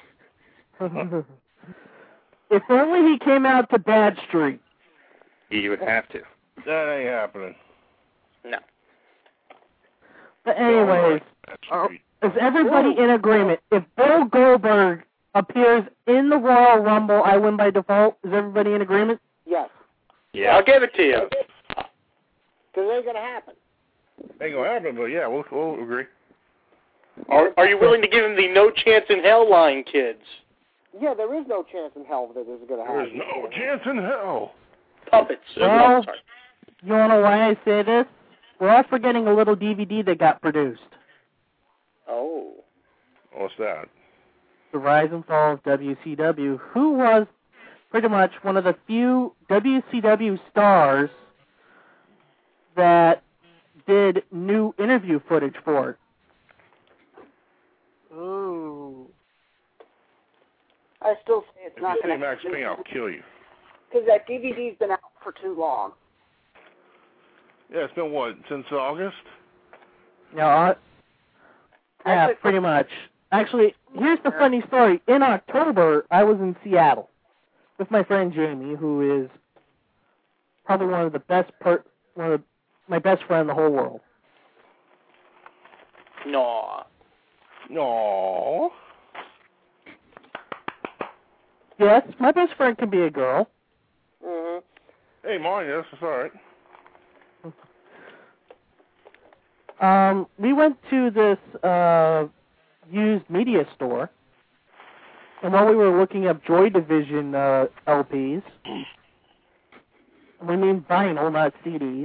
If only he came out to Bad Street. He would have to. That ain't happening. No. But anyways, uh, is everybody in agreement? If Bill Goldberg appears in the Royal Rumble, I win by default. Is everybody in agreement? Yes. Yeah, I'll give it to you. Because it ain't going to happen. Ain't gonna happen, but yeah, we'll, we'll agree. Are, are you willing to give him the no chance in hell line, kids? Yeah, there is no chance in hell that this is going to happen. There's no chance in hell. Puppets. Well, you wanna know why I say this? We're all forgetting a little D V D that got produced. Oh. What's that? The Rise and Fall of W C W, who was pretty much one of the few W C W stars that did new interview footage for it. Ooh. I still say it's If not you going say to Max Payne, I'll kill you. Because that D V D's been out for too long. Yeah, it's been what, since August? No, uh, yeah, pretty much. Actually, here's the funny story. In October, I was in Seattle with my friend Jamie, who is probably one of the best per one of the, my best friend in the whole world. No. No. Yes, my best friend can be a girl. Mm-hmm. Hey, mine, yes, it's all right. Um, we went to this uh, used media store, and while we were looking up Joy Division uh, L Ps, we mean vinyl, not C Ds,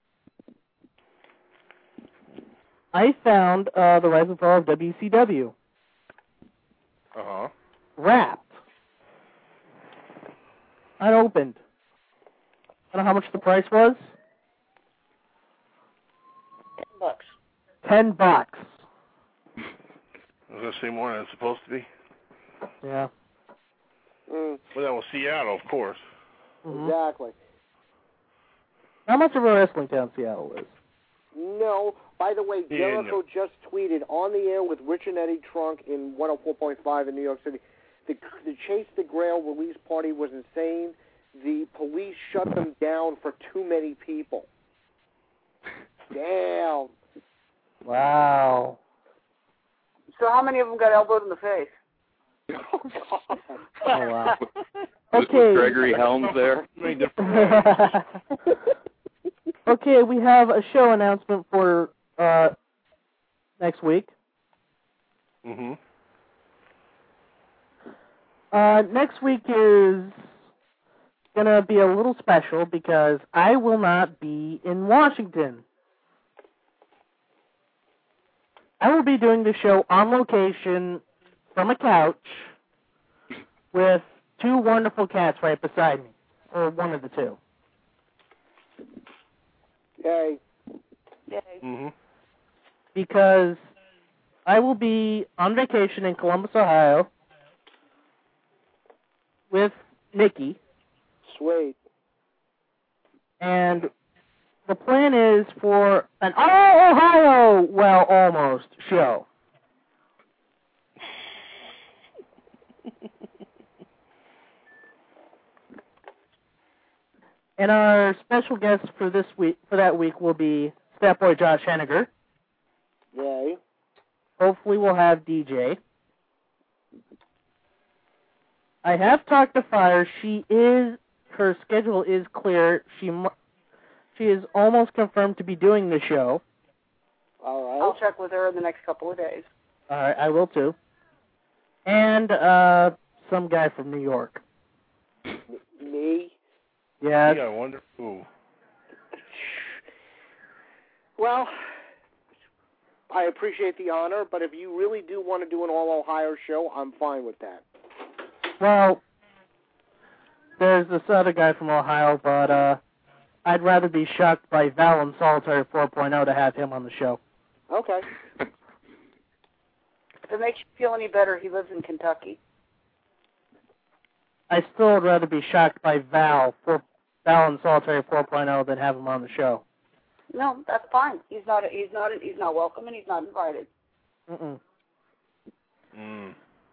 I found uh, the Rise and Fall of W C W. Uh-huh. Wrapped. Unopened. I don't know how much the price was. Ten bucks. Ten bucks. I was going to say more than it's supposed to be. Yeah. Mm. Well, that was Seattle, of course. Mm-hmm. Exactly. How much of a wrestling town Seattle is? No. By the way, Yeah, Jericho just tweeted on the air with Rich and Eddie Trunk in one oh four point five in New York City. The, the Chase the Grail release party was insane. The police shut them down for too many people. Damn. Wow. So how many of them got elbowed in the face? Oh, God. Oh, wow. Was Okay. Gregory Helms there? Okay, we have a show announcement for uh, next week. Mm-hmm. Uh, next week is going to be a little special because I will not be in Washington. I will be doing the show on location from a couch with two wonderful cats right beside me, or one of the two. Yay. Yay. Mm-hmm. Because I will be on vacation in Columbus, Ohio with Nikki. Sweet. And the plan is for an all Ohio, well, almost, show. And our special guest for this week, for that week, will be Step Boy Josh Henniger. Yay. Hopefully, we'll have D J. I have talked to Fire. She is her schedule is clear. She mu- she is almost confirmed to be doing the show. All right. I'll check with her in the next couple of days. All right, I will too. And uh, some guy from New York. Me. Me? Yeah. Yeah, I wonder who. Well, I appreciate the honor, but if you really do want to do an all-Ohio show, I'm fine with that. Well, there's this other guy from Ohio, but uh, I'd rather be shocked by Val and Solitary four point oh to have him on the show. Okay. If it makes you feel any better, he lives in Kentucky. I still would rather be shocked by Val, for, Val and Solitary four point oh than have him on the show. No, that's fine. He's not. He's not. He's not welcome, and he's not invited. Mm-mm. Mm.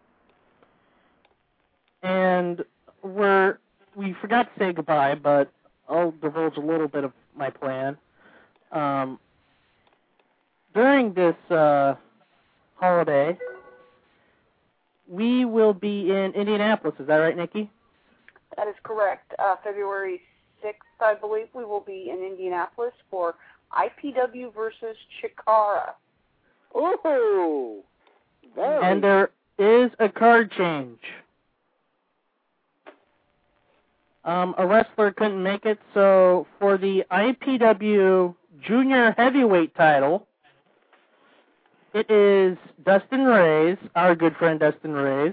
And we're we forgot to say goodbye, but I'll divulge a little bit of my plan. Um, during this uh, holiday, we will be in Indianapolis. Is that right, Nikki? That is correct. Uh, February sixth, I believe, we will be in Indianapolis for I P W versus Chikara. Ooh! Very. And there is a card change. Um, a wrestler couldn't make it, so for the I P W Junior Heavyweight title, it is Dustin Reyes, our good friend Dustin Reyes,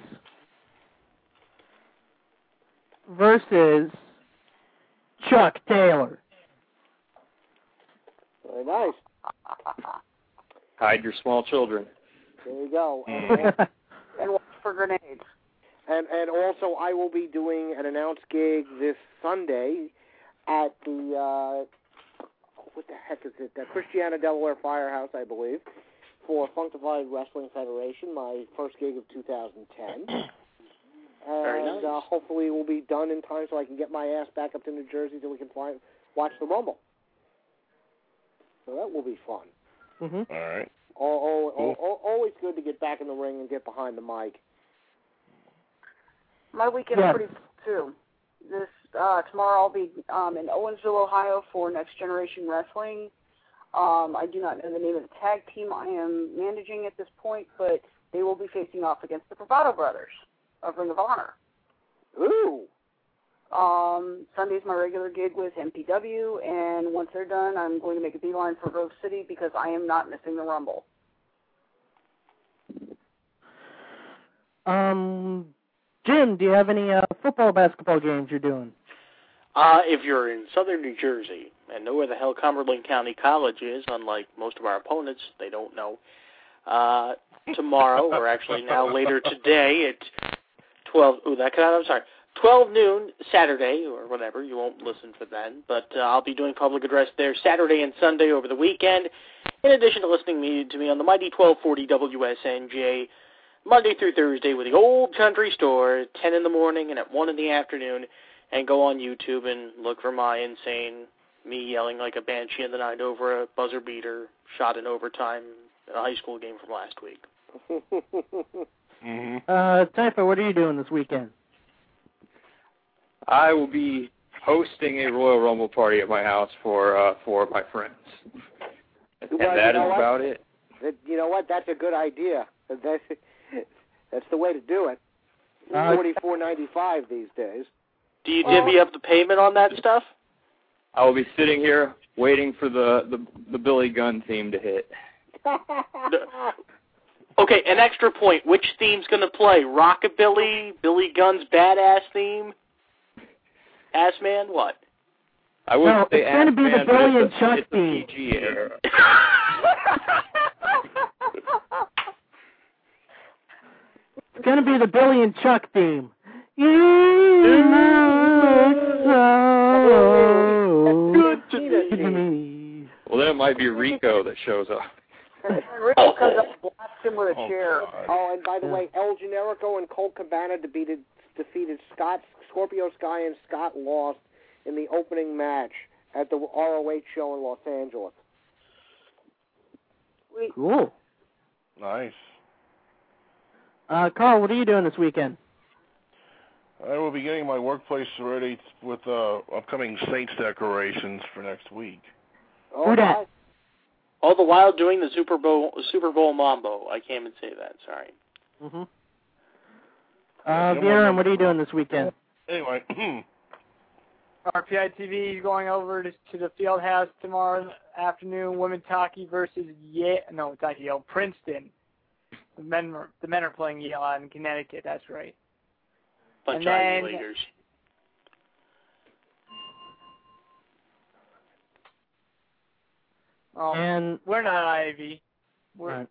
versus Chuck Taylor. Very nice. Hide your small children. There you go. And, And watch for grenades. and and also, I will be doing an announced gig this Sunday at the uh, what the heck is it? The Christiana Delaware Firehouse, I believe, for Functified Wrestling Federation. My first gig of two thousand ten. Very And nice. uh, hopefully, it will be done in time so I can get my ass back up to New Jersey so we can fly, watch the Rumble. So that will be fun. Mm-hmm. All right. Oh, oh, Cool. oh, always good to get back in the ring and get behind the mic. My weekend's Yeah. pretty full, too. This uh, tomorrow I'll be um, in Owensville, Ohio for Next Generation Wrestling. Um, I do not know the name of the tag team I am managing at this point, but they will be facing off against the Bravado Brothers of Ring of Honor. Ooh. Um, Sunday's my regular gig with M P W, and once they're done, I'm going to make a beeline for Grove City because I am not missing the Rumble. Um, Jim, do you have any uh, football, basketball games you're doing? Uh, if you're in southern New Jersey and know where the hell Cumberland County College is, unlike most of our opponents, they don't know, uh, tomorrow, or actually now later today at twelve, ooh, that cut out, I'm sorry, twelve noon Saturday, or whatever, you won't listen for then, but uh, I'll be doing public address there Saturday and Sunday over the weekend, in addition to listening me, to me on the mighty twelve forty W S N J, Monday through Thursday with the Old Country Store, ten in the morning and at one in the afternoon, and go on YouTube and look for my insane, me yelling like a banshee in the night over a buzzer beater shot in overtime in a high school game from last week. Mm-hmm. Uh, Typho, what are you doing this weekend? I will be hosting a Royal Rumble party at my house for uh, for my friends. And Well, that you know is what? about it. That, you know what? That's a good idea. That's that's the way to do it. Uh, Forty-four ninety-five these days. Do you divvy up the payment on that stuff? I will be sitting here waiting for the, the, the Billy Gunn theme to hit. Okay, an extra point. Which theme's going to play? Rockabilly, Billy Gunn's badass theme? Ass Man, what? I wouldn't No, say it's gonna Ass be the Man, but Billy it's and a- Chuck it's a theme. P G era. It's going to be the Billy and Chuck theme. You look so good to me. Well, then it might be Rico that shows up. Rico comes up and blasts him with a Oh, chair. God. Oh, and by the way, El Generico and Colt Cabana defeated defeated Scott Scorpio Sky and Scott Lost in the opening match at the R O H show in Los Angeles. We, Cool. Nice. Uh, Carl, what are you doing this weekend? I will be getting my workplace ready with uh, upcoming Saints decorations for next week. Oh, Who dat? my. All the while doing the Super Bowl Super Bowl Mambo. I can't even say that, sorry. Mm-hmm. Uh, Viren, what are you doing this weekend? Anyway, R P I T V is going over to, to the field house tomorrow afternoon. Women's hockey versus Yale. No, it's not Yale. Princeton. The men, are, the men are playing Yale out in Connecticut. That's right. Bunch and of then, Ivy Leaguers. Oh, And we're not Ivy. We're right.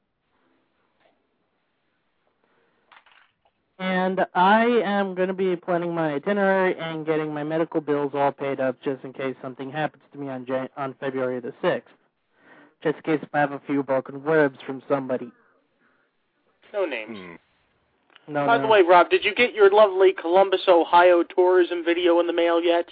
And I am going to be planning my itinerary and getting my medical bills all paid up just in case something happens to me on Jan- on February the sixth. Just in case if I have a few broken ribs from somebody. No names. Hmm. No, By no. the way, Rob, did you get your lovely Columbus, Ohio tourism video in the mail yet?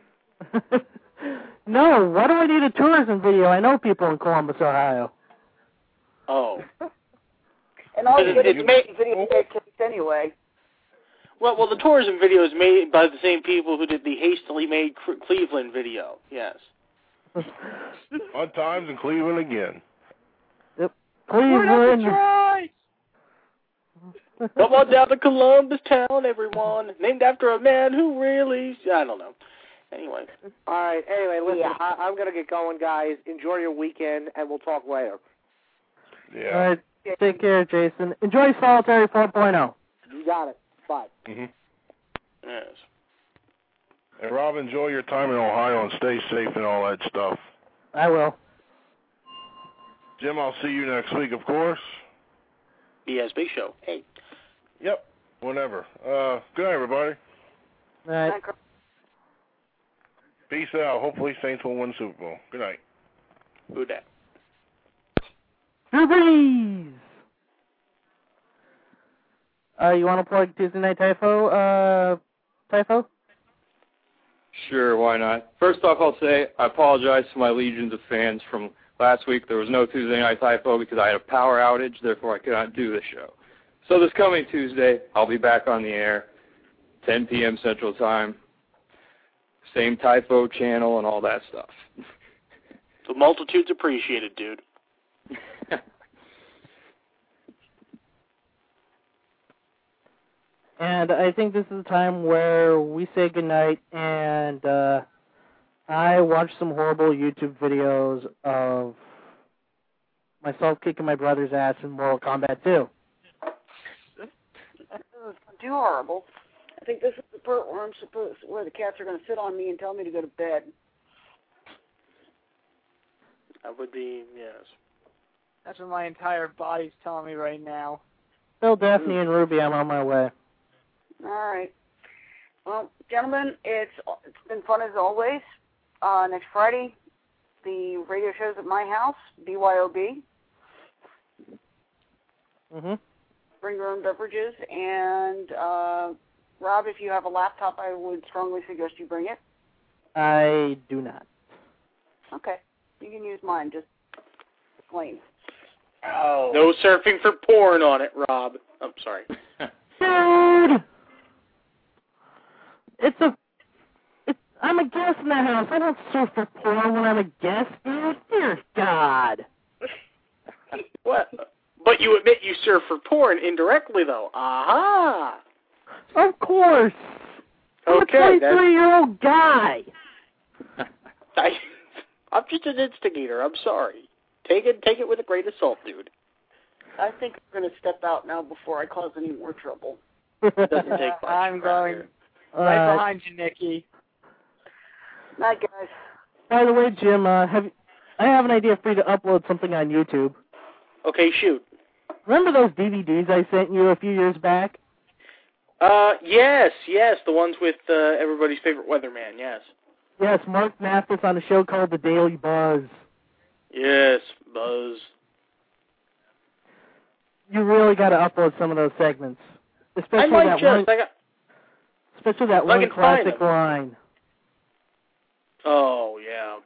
No, why do I need a tourism video? I know people in Columbus, Ohio. Oh. And all you It's- get is it's made- video tapes anyway. Well, well, the tourism video is made by the same people who did the hastily made C- Cleveland video. Yes. Fun times in Cleveland again. Yep. We're not Cleveland. Detroit! Come on down to Columbus town, everyone. Named after a man who really... I don't know. Anyway. All right. Anyway, listen, Yeah. I, I'm going to get going, guys. Enjoy your weekend, and we'll talk later. Yeah. All right. Take care, Jason. Enjoy Solitary four point oh. You got it. Bye. hmm Yes. And Rob, enjoy your time in Ohio and stay safe and all that stuff. I will. Jim, I'll see you next week, of course. B S B Show. Hey. Yep. Whenever. Uh, good night, everybody. All right. Peace out. Hopefully Saints will win Super Bowl. Good night. Who dat? Drew Brees! Uh, you want to plug Tuesday Night Typho, uh, Typho? Sure, why not? First off, I'll say I apologize to my legions of fans from last week. There was no Tuesday Night Typho because I had a power outage, therefore I could not do the show. So this coming Tuesday, I'll be back on the air, ten p.m. Central Time, same Typho channel and all that stuff. The multitude's appreciated, dude. And I think this is a time where we say goodnight, and uh, I watched some horrible YouTube videos of myself kicking my brother's ass in Mortal Kombat two. Too horrible. I think this is the part where I'm supposed, where the cats are going to sit on me and tell me to go to bed. That would be, yes. That's what my entire body's telling me right now. Phil, Daphne, and Ruby, I'm on my way. All right. Well, gentlemen, it's it's been fun as always. Uh, next Friday, the radio show's at my house, B Y O B. Mm-hmm. Bring your own beverages. And, uh, Rob, if you have a laptop, I would strongly suggest you bring it. I do not. Okay. You can use mine, just plain. Oh. No surfing for porn on it, Rob. I'm sorry. Dude! It's a... It's, I'm a guest in that house. I don't surf for porn when I'm a guest, dude. Dear God. What? But you admit you surf for porn indirectly, though. Aha! Of course. I'm Okay, a twenty-three-year-old guy. I, I'm just an instigator. I'm sorry. Take it, take it with a grain of salt, dude. I think I'm going to step out now before I cause any more trouble. Doesn't take much. I'm going Uh, right behind you, Nikki. Night, guys. By the way, Jim, uh, have I have an idea for you to upload something on YouTube. Okay, shoot. Remember those D V Ds I sent you a few years back? Uh, yes, yes, the ones with uh, everybody's favorite weatherman, yes. Yes, Mark Mathis on a show called The Daily Buzz. Yes, Buzz. You really got to upload some of those segments, I especially might that just, one. I got, Especially that if I one can find classic them. line. oh, yeah.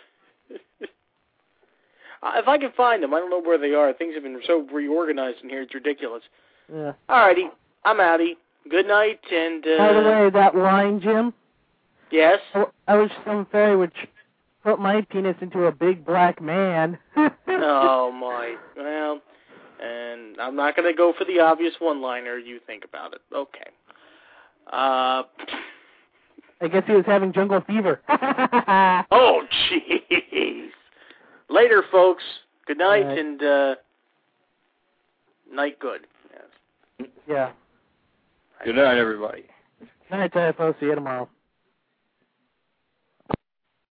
Uh, if I can find them, I don't know where they are. Things have been so reorganized in here, it's ridiculous. Yeah. Alrighty, I'm outie. Good night, and, uh... By the way, that line, Jim. Yes? I, I wish some fairy would put my penis into a big black man. Oh, my. Well, and I'm not going to go for the obvious one-liner. You think about it. Okay. Uh, I guess he was having jungle fever. Oh, jeez. Later, folks. Good night, Right. and uh, night good. Yes. Yeah. Good night, everybody. Night, Typho. See you tomorrow.